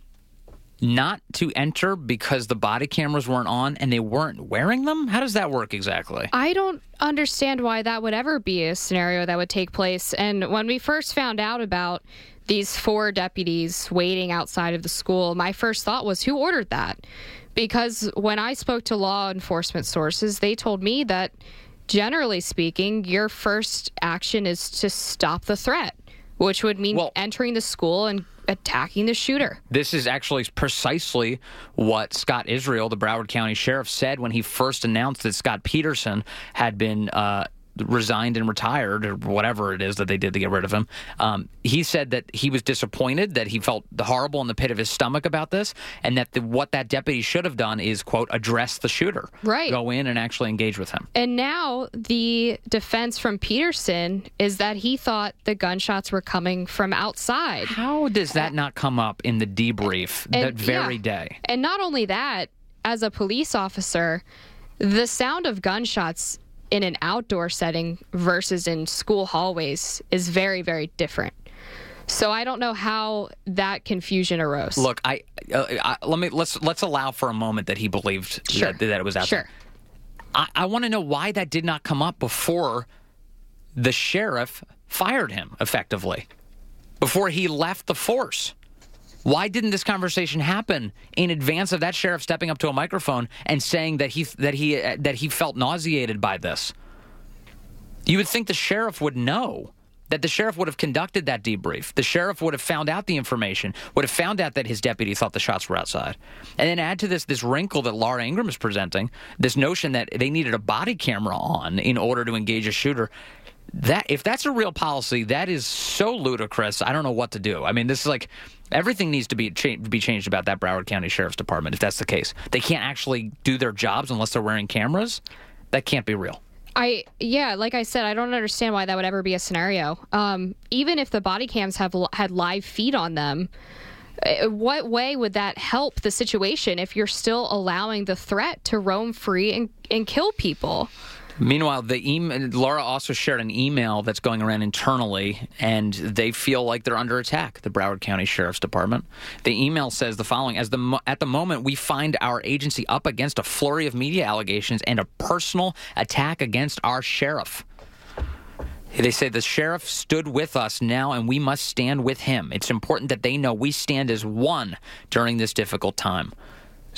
Not to enter because the body cameras weren't on and they weren't wearing them? How does that work exactly? I don't understand why that would ever be a scenario that would take place. And when we first found out about these 4 deputies waiting outside of the school, my first thought was, who ordered that? Because when I spoke to law enforcement sources, they told me that, generally speaking, your first action is to stop the threat, which would mean entering the school and attacking the shooter. This is actually precisely what Scott Israel, the Broward County Sheriff, said when he first announced that Scott Peterson had been resigned and retired, or whatever it is that they did to get rid of him. He said that he was disappointed, that he felt horrible in the pit of his stomach about this, and that what that deputy should have done is, quote, address the shooter. Right. Go in and actually engage with him. And now the defense from Peterson is that he thought the gunshots were coming from outside. How does that not come up in the debrief that very day? And not only that, as a police officer, the sound of gunshots in an outdoor setting versus in school hallways is very, very different. So I don't know how that confusion arose. Look, let's allow for a moment that he believed that it was out there. I want to know why that did not come up before the sheriff fired him, effectively, before he left the force. Why didn't this conversation happen in advance of that sheriff stepping up to a microphone and saying that he felt nauseated by this? You would think the sheriff would know, that the sheriff would have conducted that debrief. The sheriff would have found out the information, would have found out that his deputy thought the shots were outside. And then add to this wrinkle that Laura Ingraham is presenting, this notion that they needed a body camera on in order to engage a shooter. That, if that's a real policy, that is so ludicrous. I don't know what to do. I mean, this is like everything needs to be changed about that Broward County Sheriff's Department. If that's the case, they can't actually do their jobs unless they're wearing cameras. That can't be real. Like I said, I don't understand why that would ever be a scenario. Even if the body cams had live feed on them, what way would that help the situation if you're still allowing the threat to roam free and kill people? Meanwhile, Laura also shared an email that's going around internally, and they feel like they're under attack, the Broward County Sheriff's Department. The email says the following: at the moment, we find our agency up against a flurry of media allegations and a personal attack against our sheriff. They say the sheriff stood with us now, and we must stand with him. It's important that they know we stand as one during this difficult time.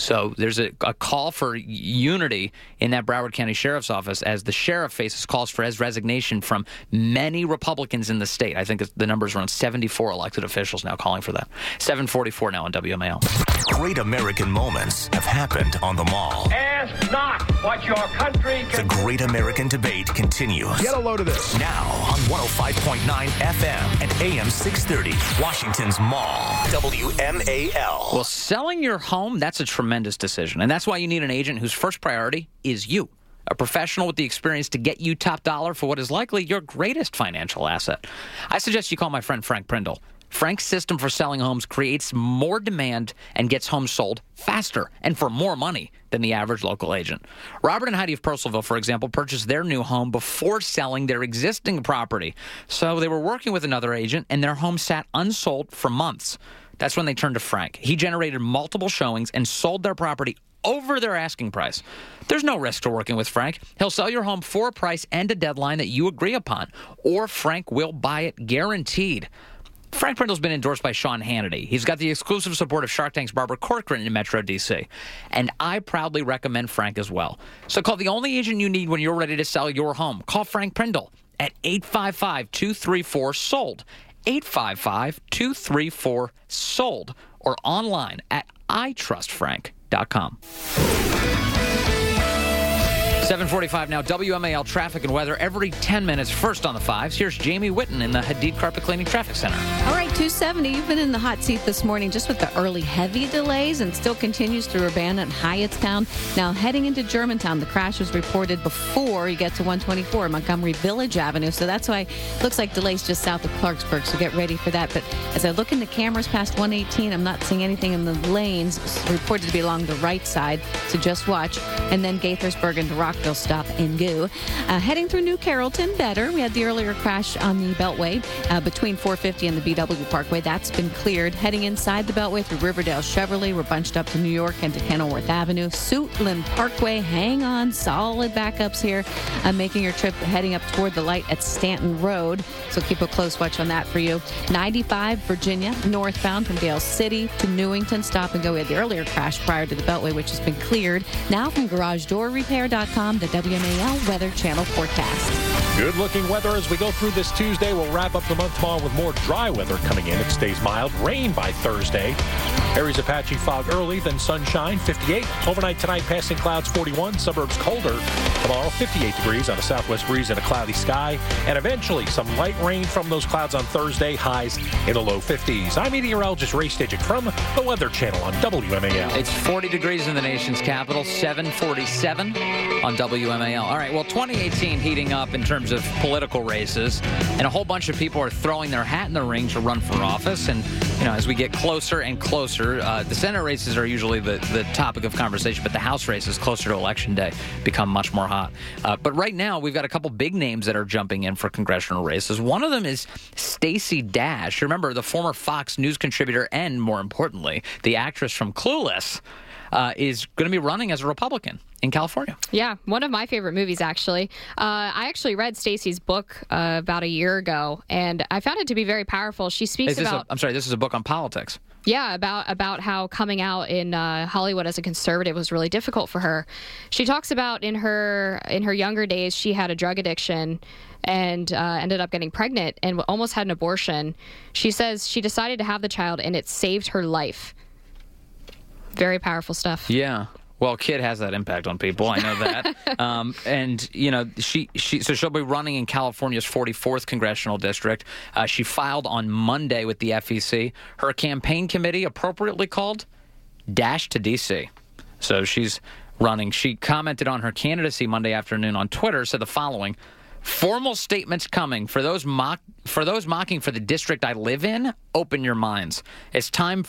So there's a call for unity in that Broward County Sheriff's Office as the sheriff faces calls for his resignation from many Republicans in the state. I think the number's around 74 elected officials now calling for that. 7:44 now on WMAL. Great American moments have happened on the Mall. Ask not what your country The can... Great American Debate continues. Get a load of this. Now on 105.9 FM and AM 630, Washington's Mall. WMAL. Well, selling your home, that's a tremendous decision. And that's why you need an agent whose first priority is you. A professional with the experience to get you top dollar for what is likely your greatest financial asset. I suggest you call my friend Frank Prindle. Frank's system for selling homes creates more demand and gets homes sold faster and for more money than the average local agent. Robert and Heidi of Purcellville, for example, purchased their new home before selling their existing property. So they were working with another agent, and their home sat unsold for months. That's when they turned to Frank. He generated multiple showings and sold their property over their asking price. There's no risk to working with Frank. He'll sell your home for a price and a deadline that you agree upon, or Frank will buy it guaranteed. Frank Prindle's been endorsed by Sean Hannity. He's got the exclusive support of Shark Tank's Barbara Corcoran in Metro D.C. And I proudly recommend Frank as well. So call the only agent you need when you're ready to sell your home. Call Frank Prindle at 855-234-SOLD. 855-234-SOLD. Or online at itrustfrank.com. 7:45 now. WMAL traffic and weather every 10 minutes. First on the fives. Here's Jamie Whitten in the Hadid Carpet Cleaning Traffic Center. All right, 270. You've been in the hot seat this morning just with the early heavy delays and still continues through Urbana and Hyattstown. Now heading into Germantown, the crash was reported before you get to 124 Montgomery Village Avenue. So that's why it looks like delays just south of Clarksburg. So get ready for that. But as I look in the cameras past 118, I'm not seeing anything in the lanes. It's reported to be along the right side. So just watch. And then Gaithersburg into Rockville, stop and go. Heading through New Carrollton, better. We had the earlier crash on the Beltway between 450 and the BW Parkway. That's been cleared. Heading inside the Beltway through Riverdale Chevrolet. We're bunched up to New York and to Kenilworth Avenue. Suitland Parkway, hang on. Solid backups here. Making your trip heading up toward the light at Stanton Road. So keep a close watch on that for you. 95 Virginia, northbound from Dale City to Newington. Stop and go. We had the earlier crash prior to the Beltway, which has been cleared. Now from GarageDoorRepair.com, the WMAL Weather Channel forecast. Good-looking weather as we go through this Tuesday. We'll wrap up the month tomorrow with more dry weather coming in. It stays mild. Rain by Thursday. Areas of patchy fog early, then sunshine, 58. Overnight tonight, passing clouds, 41. Suburbs colder. Tomorrow, 58 degrees on a southwest breeze and a cloudy sky. And eventually, some light rain from those clouds on Thursday. Highs in the low 50s. I'm meteorologist Ray Stidgick from the Weather Channel on WMAL. It's 40 degrees in the nation's capital, 747 on WMAL. All right, well, 2018 heating up in terms of political races, and a whole bunch of people are throwing their hat in the ring to run for office. And, you know, as we get closer and closer, the Senate races are usually the topic of conversation, but the House races closer to Election Day become much more hot. But right now, we've got a couple big names that are jumping in for congressional races. One of them is Stacey Dash. Remember, the former Fox News contributor and, more importantly, the actress from Clueless, is going to be running as a Republican in California. Yeah, one of my favorite movies, actually. I actually read Stacey's book about a year ago, and I found it to be very powerful. She speaks about... this is a book on politics. Yeah, about how coming out in Hollywood as a conservative was really difficult for her. She talks about in her younger days, she had a drug addiction and ended up getting pregnant and almost had an abortion. She says she decided to have the child, and it saved her life. Very powerful stuff. Yeah. Well, kid has that impact on people. I know that. And, you know, she'll be running in California's 44th congressional district. She filed on Monday with the FEC. Her campaign committee, appropriately called Dash to D.C. So she's running. She commented on her candidacy Monday afternoon on Twitter, said the following: "Formal statements coming. For those mocking for the district I live in, open your minds. It's time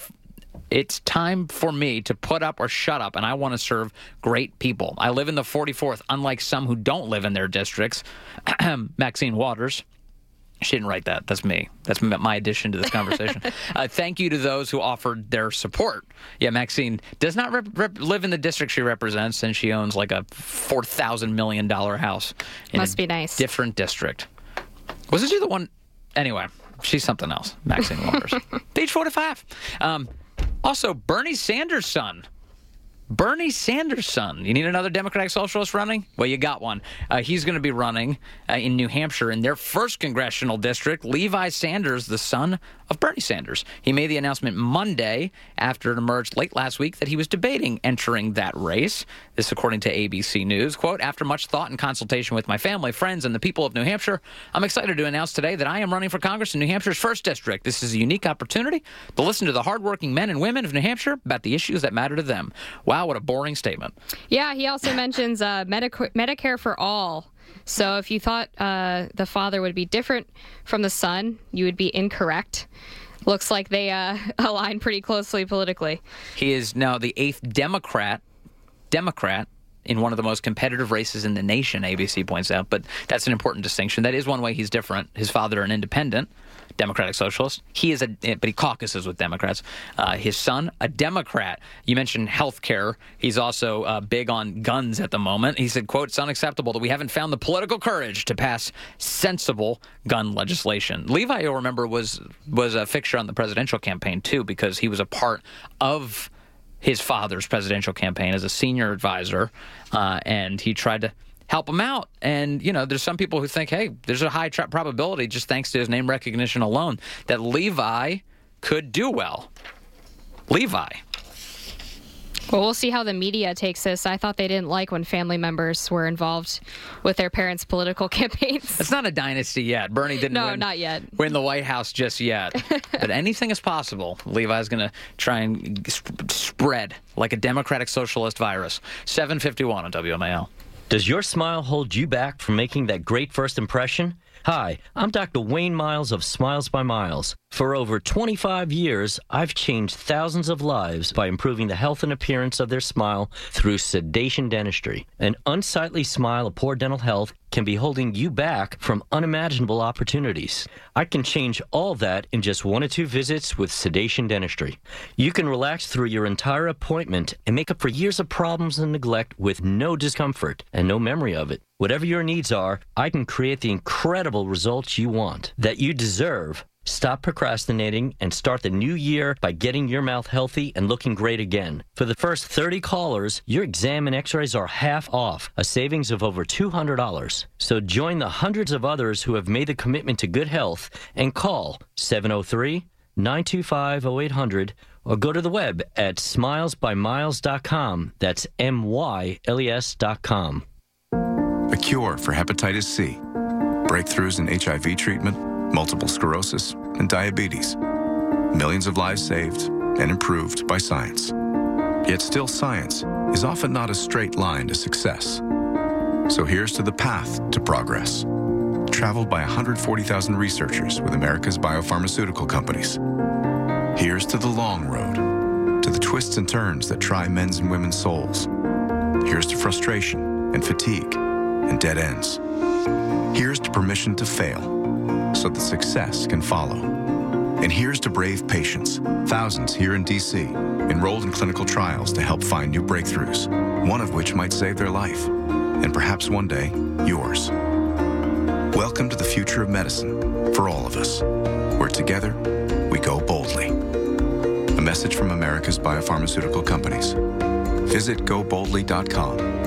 for me to put up or shut up, and I want to serve great people. I live in the 44th, unlike some who don't live in their districts." Maxine Waters. She didn't write that. That's me. That's my addition to this conversation. Thank you to those who offered their support. Yeah, Maxine does not live in the district she represents, and she owns like a $4,000 million house in Must be nice. Different district. Wasn't she the one? Anyway, she's something else. Maxine Waters. Page 45. Also, Bernie Sanders' son, Bernie Sanders' son. You need another Democratic Socialist running? Well, you got one. He's going to be running in New Hampshire in their first congressional district. Levi Sanders, the son of Bernie Sanders. He made the announcement Monday after it emerged late last week that he was debating entering that race. This according to ABC News. Quote, after much thought and consultation with my family, friends, and the people of New Hampshire, I'm excited to announce today that I am running for Congress in New Hampshire's first district. This is a unique opportunity to listen to the hardworking men and women of New Hampshire about the issues that matter to them. Wow, what a boring statement. Yeah, he also mentions Medicare for all. So if you thought the father would be different from the son, you would be incorrect. Looks like they align pretty closely politically. He is now the 8th Democrat in one of the most competitive races in the nation, ABC points out. But that's an important distinction. That is one way he's different. His father, an independent, Democratic Socialist. But he caucuses with Democrats. His son, a Democrat. You mentioned health care. He's also big on guns at the moment. He said, quote, it's unacceptable that we haven't found the political courage to pass sensible gun legislation. Levi, you'll remember, was a fixture on the presidential campaign, too, because he was a part of his father's presidential campaign as a senior advisor, and he tried to help him out. And, there's some people who think, hey, there's a high probability, just thanks to his name recognition alone, that Levi could do well. Levi. Well, we'll see how the media takes this. I thought they didn't like when family members were involved with their parents' political campaigns. It's not a dynasty yet. Bernie didn't not yet. win the White House just yet. But anything is possible. Levi's going to try and spread like a Democratic Socialist virus. 7:51 on WMAL. Does your smile hold you back from making that great first impression? Hi, I'm Dr. Wayne Miles of Smiles by Miles. For over 25 years, I've changed thousands of lives by improving the health and appearance of their smile through sedation dentistry. An unsightly smile of poor dental health can be holding you back from unimaginable opportunities. I can change all that in just 1 or 2 visits with sedation dentistry. You can relax through your entire appointment and make up for years of problems and neglect with no discomfort and no memory of it. Whatever your needs are, I can create the incredible results you want, that you deserve. Stop procrastinating and start the new year by getting your mouth healthy and looking great again. For the first 30 callers, your exam and x-rays are half off, a savings of over $200. So join the hundreds of others who have made the commitment to good health and call 703-925-0800 or go to the web at smilesbymiles.com. That's MYLES.com. A cure for hepatitis C, breakthroughs in HIV treatment, multiple sclerosis, and diabetes. Millions of lives saved and improved by science. Yet still science is often not a straight line to success. So here's to the path to progress, traveled by 140,000 researchers with America's biopharmaceutical companies. Here's to the long road, to the twists and turns that try men's and women's souls. Here's to frustration and fatigue and dead ends. Here's to permission to fail, so that success can follow. And here's to brave patients, thousands here in D.C., enrolled in clinical trials to help find new breakthroughs, one of which might save their life, and perhaps one day, yours. Welcome to the future of medicine for all of us, where together we go boldly. A message from America's biopharmaceutical companies. Visit goboldly.com.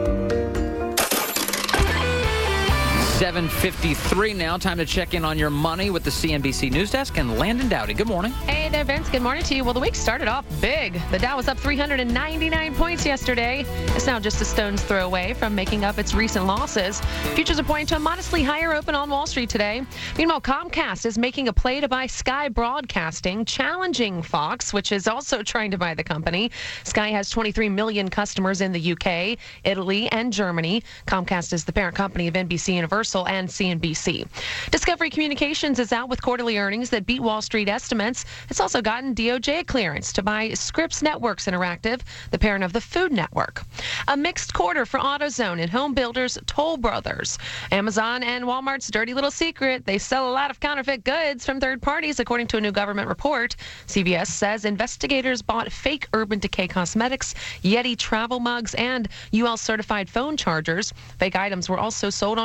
7:53 now. Time to check in on your money with the CNBC News Desk and Landon Dowdy. Good morning. Hey there, Vince. Good morning to you. Well, the week started off big. The Dow was up 399 points yesterday. It's now just a stone's throw away from making up its recent losses. Futures are pointing to a modestly higher open on Wall Street today. Meanwhile, Comcast is making a play to buy Sky Broadcasting, challenging Fox, which is also trying to buy the company. Sky has 23 million customers in the UK, Italy, and Germany. Comcast is the parent company of NBC Universal and CNBC. Discovery Communications is out with quarterly earnings that beat Wall Street estimates. It's also gotten DOJ clearance to buy Scripps Networks Interactive, the parent of the Food Network. A mixed quarter for AutoZone and home builders Toll Brothers. Amazon and Walmart's dirty little secret, they sell a lot of counterfeit goods from third parties, according to a new government report. CBS says investigators bought fake Urban Decay cosmetics, Yeti travel mugs, and UL certified phone chargers. Fake items were also sold on eBay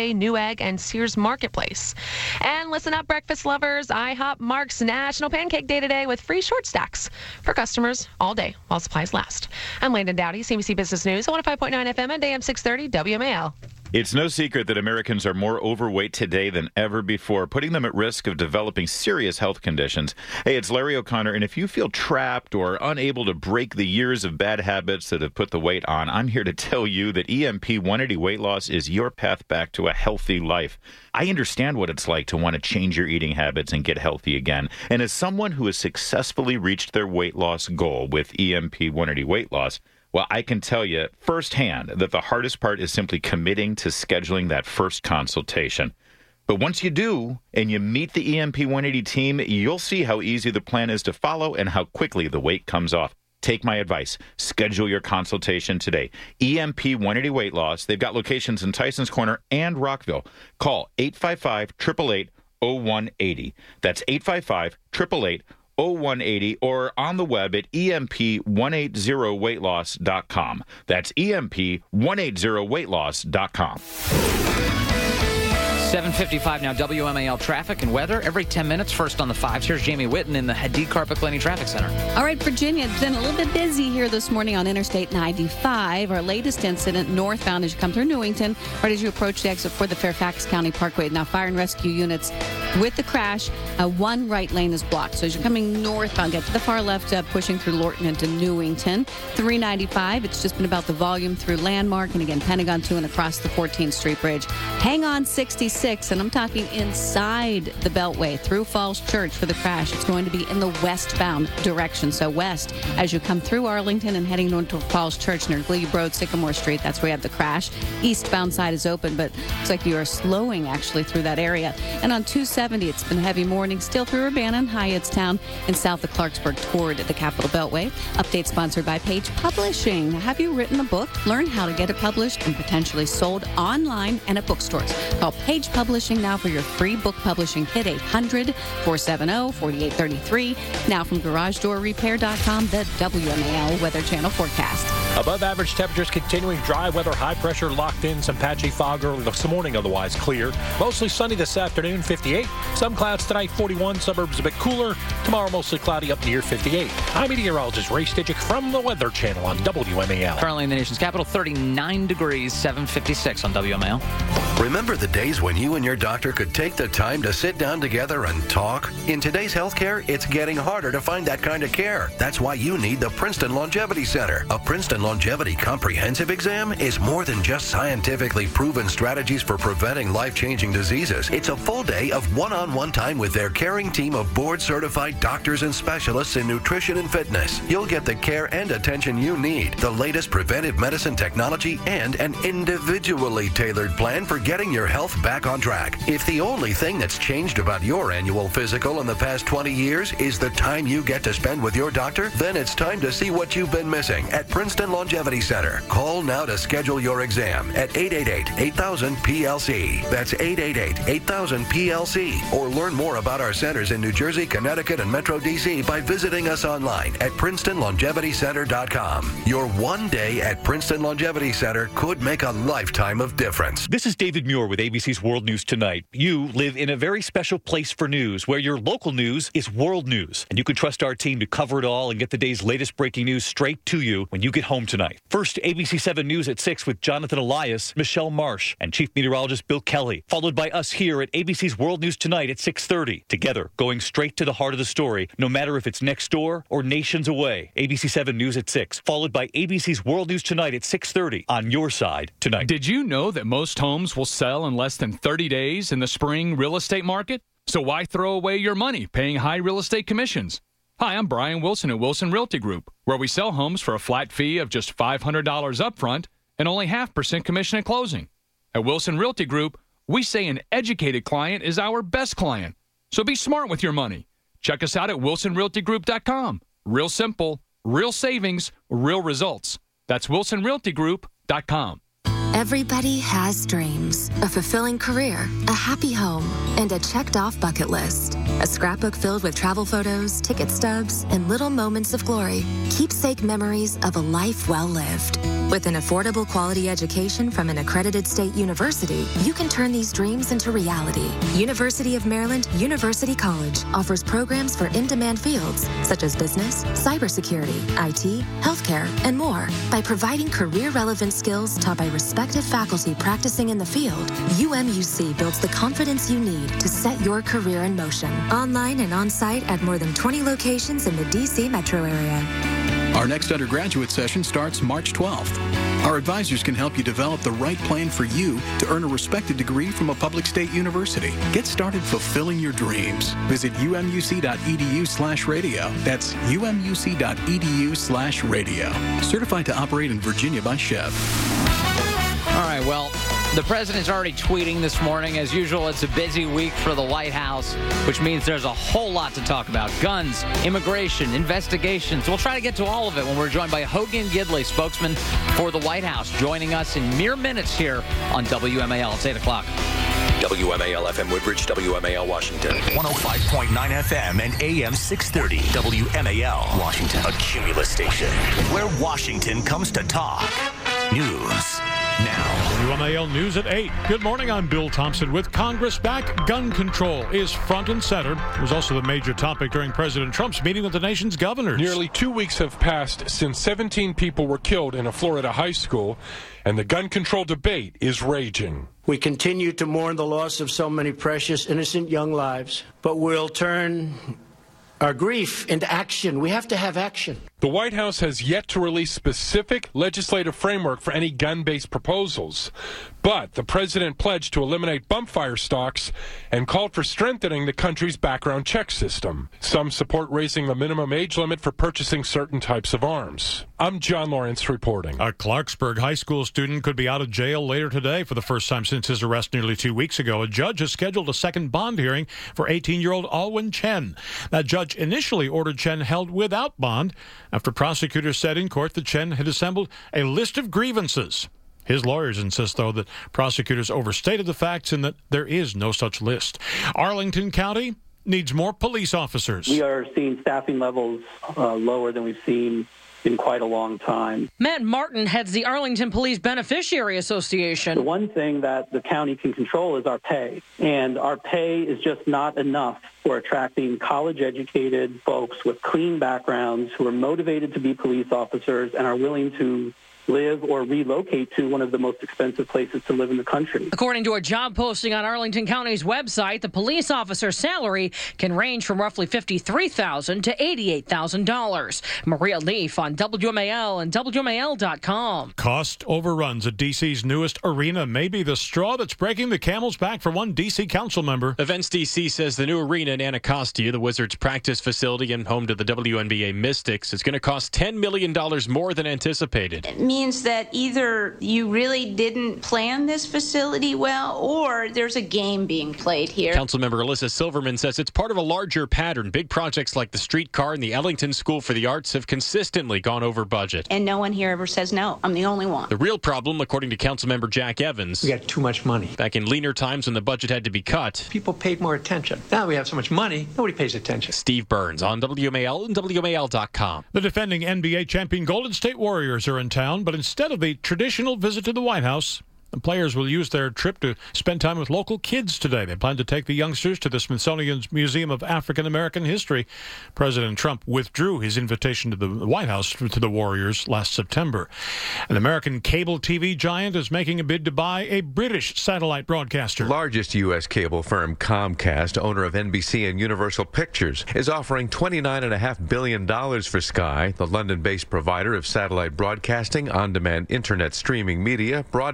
Way, Newegg, and Sears Marketplace. And listen up, breakfast lovers. IHOP marks National Pancake Day today with free short stacks for customers all day while supplies last. I'm Landon Dowdy, CBC Business News, 105.9 FM and AM 630 WMAL. It's no secret that Americans are more overweight today than ever before, putting them at risk of developing serious health conditions. Hey, it's Larry O'Connor, and if you feel trapped or unable to break the years of bad habits that have put the weight on, I'm here to tell you that EMP 180 Weight Loss is your path back to a healthy life. I understand what it's like to want to change your eating habits and get healthy again. And as someone who has successfully reached their weight loss goal with EMP 180 Weight Loss, well, I can tell you firsthand that the hardest part is simply committing to scheduling that first consultation. But once you do, and you meet the EMP 180 team, you'll see how easy the plan is to follow and how quickly the weight comes off. Take my advice. Schedule your consultation today. EMP 180 Weight Loss. They've got locations in Tysons Corner and Rockville. Call 855-888-0180. That's 855-888-0180. 0180 or on the web at emp180weightloss.com. That's emp180weightloss.com. 7:55 now, WMAL traffic and weather every 10 minutes. First on the 5s, here's Jamie Whitten in the Hadid Carpet Cleaning Traffic Center. All right, Virginia, it's been a little bit busy here this morning on Interstate 95. Our latest incident northbound as you come through Newington, right as you approach the exit for the Fairfax County Parkway. Now, fire and rescue units with the crash, one right lane is blocked. So as you're coming northbound, get to the far left, pushing through Lorton into Newington. 395, it's just been about the volume through Landmark and again, Pentagon 2 and across the 14th Street Bridge. Hang on 66, and I'm talking inside the Beltway through Falls Church for the crash. It's going to be in the westbound direction. So west, as you come through Arlington and heading north to Falls Church near Glebe Road, Sycamore Street, that's where you have the crash. Eastbound side is open, but it's like you are slowing actually through that area. And on 270, it's been heavy morning still through Urbana and Hyattstown and south of Clarksburg toward the Capitol Beltway. Update sponsored by Page Publishing. Have you written a book? Learn how to get it published and potentially sold online and at bookstores. Call Page Publishing now for your free book publishing kit, 800-470-4833. Now from GarageDoorRepair.com, the WMAL Weather Channel forecast. Above average temperatures continuing, dry weather, high pressure locked in, some patchy fog early this morning, otherwise clear. Mostly sunny this afternoon, 58. Some clouds tonight, 41. Suburbs a bit cooler. Tomorrow mostly cloudy up near 58. I'm meteorologist Ray Stidgick from the Weather Channel on WMAL. Currently in the nation's capital, 39 degrees, 7:56 on WMAL. Remember the days when you and your doctor could take the time to sit down together and talk? In today's healthcare, it's getting harder to find that kind of care. That's why you need the Princeton Longevity Center. A Princeton Longevity Comprehensive Exam is more than just scientifically proven strategies for preventing life-changing diseases. It's a full day of one-on-one time with their caring team of board-certified doctors and specialists in nutrition and fitness. You'll get the care and attention you need, the latest preventive medicine technology, and an individually tailored plan for getting your health back on track. If the only thing that's changed about your annual physical in the past 20 years is the time you get to spend with your doctor, then it's time to see what you've been missing at Princeton Longevity Center. Call now to schedule your exam at 888-8000-PLC. That's 888-8000-PLC. Or learn more about our centers in New Jersey, Connecticut, and Metro D.C. by visiting us online at PrincetonLongevityCenter.com. Your one day at Princeton Longevity Center could make a lifetime of difference. This is David Muir with ABC's World News Tonight. You live in a very special place for news, where your local news is world news. And you can trust our team to cover it all and get the day's latest breaking news straight to you when you get home tonight. First, ABC 7 News at 6 with Jonathan Elias, Michelle Marsh, and Chief Meteorologist Bill Kelly. Followed by us here at ABC's World News Tonight at 6:30. Together, going straight to the heart of the story, no matter if it's next door or nations away. ABC 7 News at 6. Followed by ABC's World News Tonight at 6:30 on your side tonight. Did you know that most homes will sell in less than 30 days in the spring real estate market? So why throw away your money paying high real estate commissions? Hi, I'm Brian Wilson at Wilson Realty Group, where we sell homes for a flat fee of just $500 upfront and only 0.5% commission at closing. At Wilson Realty Group, we say an educated client is our best client. So be smart with your money. Check us out at wilsonrealtygroup.com. Real simple, real savings, real results. That's wilsonrealtygroup.com. Everybody has dreams. A fulfilling career, a happy home, and a checked-off bucket list. A scrapbook filled with travel photos, ticket stubs, and little moments of glory. Keepsake memories of a life well lived. With an affordable quality education from an accredited state university, you can turn these dreams into reality. University of Maryland University College offers programs for in-demand fields such as business, cybersecurity, IT, healthcare, and more. By providing career-relevant skills taught by respected faculty practicing in the field, UMUC builds the confidence you need to set your career in motion. Online and on-site at more than 20 locations in the D.C. metro area. Our next undergraduate session starts March 12th. Our advisors can help you develop the right plan for you to earn a respected degree from a public state university. Get started fulfilling your dreams. Visit umUC.edu/radio. That's umUC.edu/radio. Certified to operate in Virginia by Chev. All right, well, the president's already tweeting this morning. As usual, it's a busy week for the White House, which means there's a whole lot to talk about. Guns, immigration, investigations. We'll try to get to all of it when we're joined by Hogan Gidley, spokesman for the White House, joining us in mere minutes here on WMAL. It's 8 o'clock. WMAL FM Woodbridge, WMAL Washington. 105.9 FM and AM 630. WMAL Washington. A Cumulus station where Washington comes to talk. News now. WMAL News at 8. Good morning, I'm Bill Thompson. With Congress back, gun control is front and center. It was also the major topic during President Trump's meeting with the nation's governors. Nearly 2 weeks have passed since 17 people were killed in a Florida high school, and the gun control debate is raging. We continue to mourn the loss of so many precious, innocent young lives, but we'll turn our grief into action. We have to have action. The White House has yet to release specific legislative framework for any gun-based proposals, but the president pledged to eliminate bump fire stocks and called for strengthening the country's background check system. Some support raising the minimum age limit for purchasing certain types of arms. I'm John Lawrence reporting. A Clarksburg high school student could be out of jail later today for the first time since his arrest nearly 2 weeks ago. A judge has scheduled a second bond hearing for 18-year-old Alwyn Chen. That judge initially ordered Chen held without bond after prosecutors said in court that Chen had assembled a list of grievances. His lawyers insist, though, that prosecutors overstated the facts and that there is no such list. Arlington County needs more police officers. We are seeing staffing levels lower than we've seen in quite a long time. Matt Martin heads the Arlington Police Beneficiary Association. The one thing that the county can control is our pay, and our pay is just not enough for attracting college-educated folks with clean backgrounds who are motivated to be police officers and are willing to live or relocate to one of the most expensive places to live in the country. According to a job posting on Arlington County's website, the police officer's salary can range from roughly $53,000 to $88,000. Maria Leaf on WMAL and WMAL.com. Cost overruns at D.C.'s newest arena may be the straw that's breaking the camel's back for one D.C. council member. Events D.C. says the new arena in Anacostia, the Wizards' practice facility and home to the WNBA Mystics, is going to cost $10 million more than anticipated. It means that either you really didn't plan this facility well or there's a game being played here. Councilmember Alyssa Silverman says it's part of a larger pattern. Big projects like the streetcar and the Ellington School for the Arts have consistently gone over budget. And no one here ever says no. I'm the only one. The real problem, according to Councilmember Jack Evans, we got too much money. Back in leaner times when the budget had to be cut, people paid more attention. Now we have so much money, nobody pays attention. Steve Burns on WMAL and WMAL.com. The defending NBA champion Golden State Warriors are in town, but instead of the traditional visit to the White House, the players will use their trip to spend time with local kids today. They plan to take the youngsters to the Smithsonian Museum of African American History. President Trump withdrew his invitation to the White House to the Warriors last September. An American cable TV giant is making a bid to buy a British satellite broadcaster. Largest U.S. cable firm Comcast, owner of NBC and Universal Pictures, is offering $29.5 billion for Sky, the London-based provider of satellite broadcasting, on-demand internet streaming media, broadband, and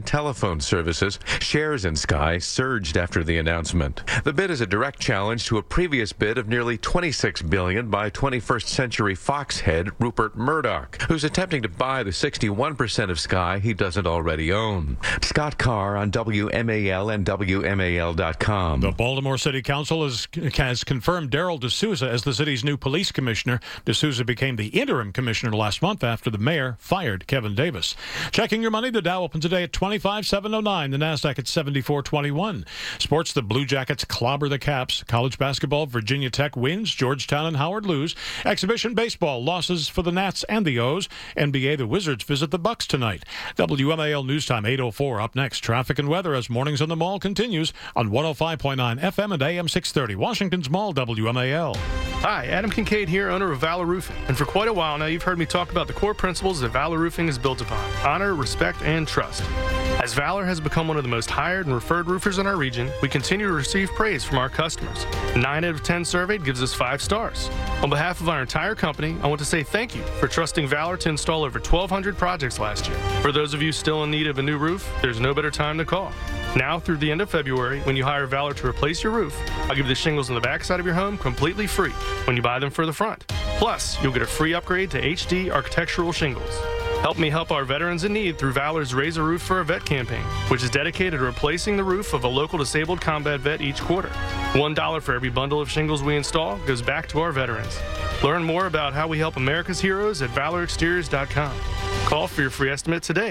and telephone services. Shares in Sky surged after the announcement. The bid is a direct challenge to a previous bid of nearly $26 billion by 21st Century Fox head Rupert Murdoch, who's attempting to buy the 61% of Sky he doesn't already own. Scott Carr on WMAL and WMAL.com. The Baltimore City Council has confirmed Darrell D'Souza as the city's new police commissioner. D'Souza became the interim commissioner last month after the mayor fired Kevin Davis. Checking your money, the Dow opened today at 25,709, the Nasdaq at 74.21. Sports, the Blue Jackets clobber the Caps. College basketball, Virginia Tech wins, Georgetown and Howard lose. Exhibition baseball, losses for the Nats and the O's. NBA, the Wizards visit the Bucks tonight. WMAL News Time 8:04. Up next, traffic and weather as Mornings on the Mall continues on 105.9 FM and AM 630. Washington's Mall, WMAL. Hi, Adam Kincaid here, owner of Valor Roofing. And for quite a while now, you've heard me talk about the core principles that Valor Roofing is built upon: honor, respect, and trust. As Valor has become one of the most hired and referred roofers in our region, we continue to receive praise from our customers. 9 out of 10 surveyed gives us 5 stars. On behalf of our entire company, I want to say thank you for trusting Valor to install over 1,200 projects last year. For those of you still in need of a new roof, there's no better time to call. Now through the end of February, when you hire Valor to replace your roof, I'll give you the shingles on the back side of your home completely free when you buy them for the front. Plus, you'll get a free upgrade to HD architectural shingles. Help me help our veterans in need through Valor's Raise a Roof for a Vet campaign, which is dedicated to replacing the roof of a local disabled combat vet each quarter. $1 for every bundle of shingles we install goes back to our veterans. Learn more about how we help America's heroes at valorexteriors.com. Call for your free estimate today,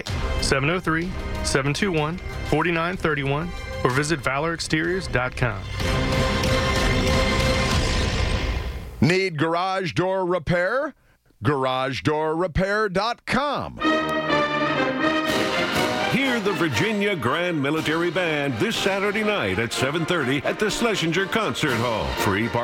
703-721-4931, or visit valorexteriors.com. Need garage door repair? GarageDoorRepair.com. Hear the Virginia Grand Military Band this Saturday night at 7:30 at the Schlesinger Concert Hall. Free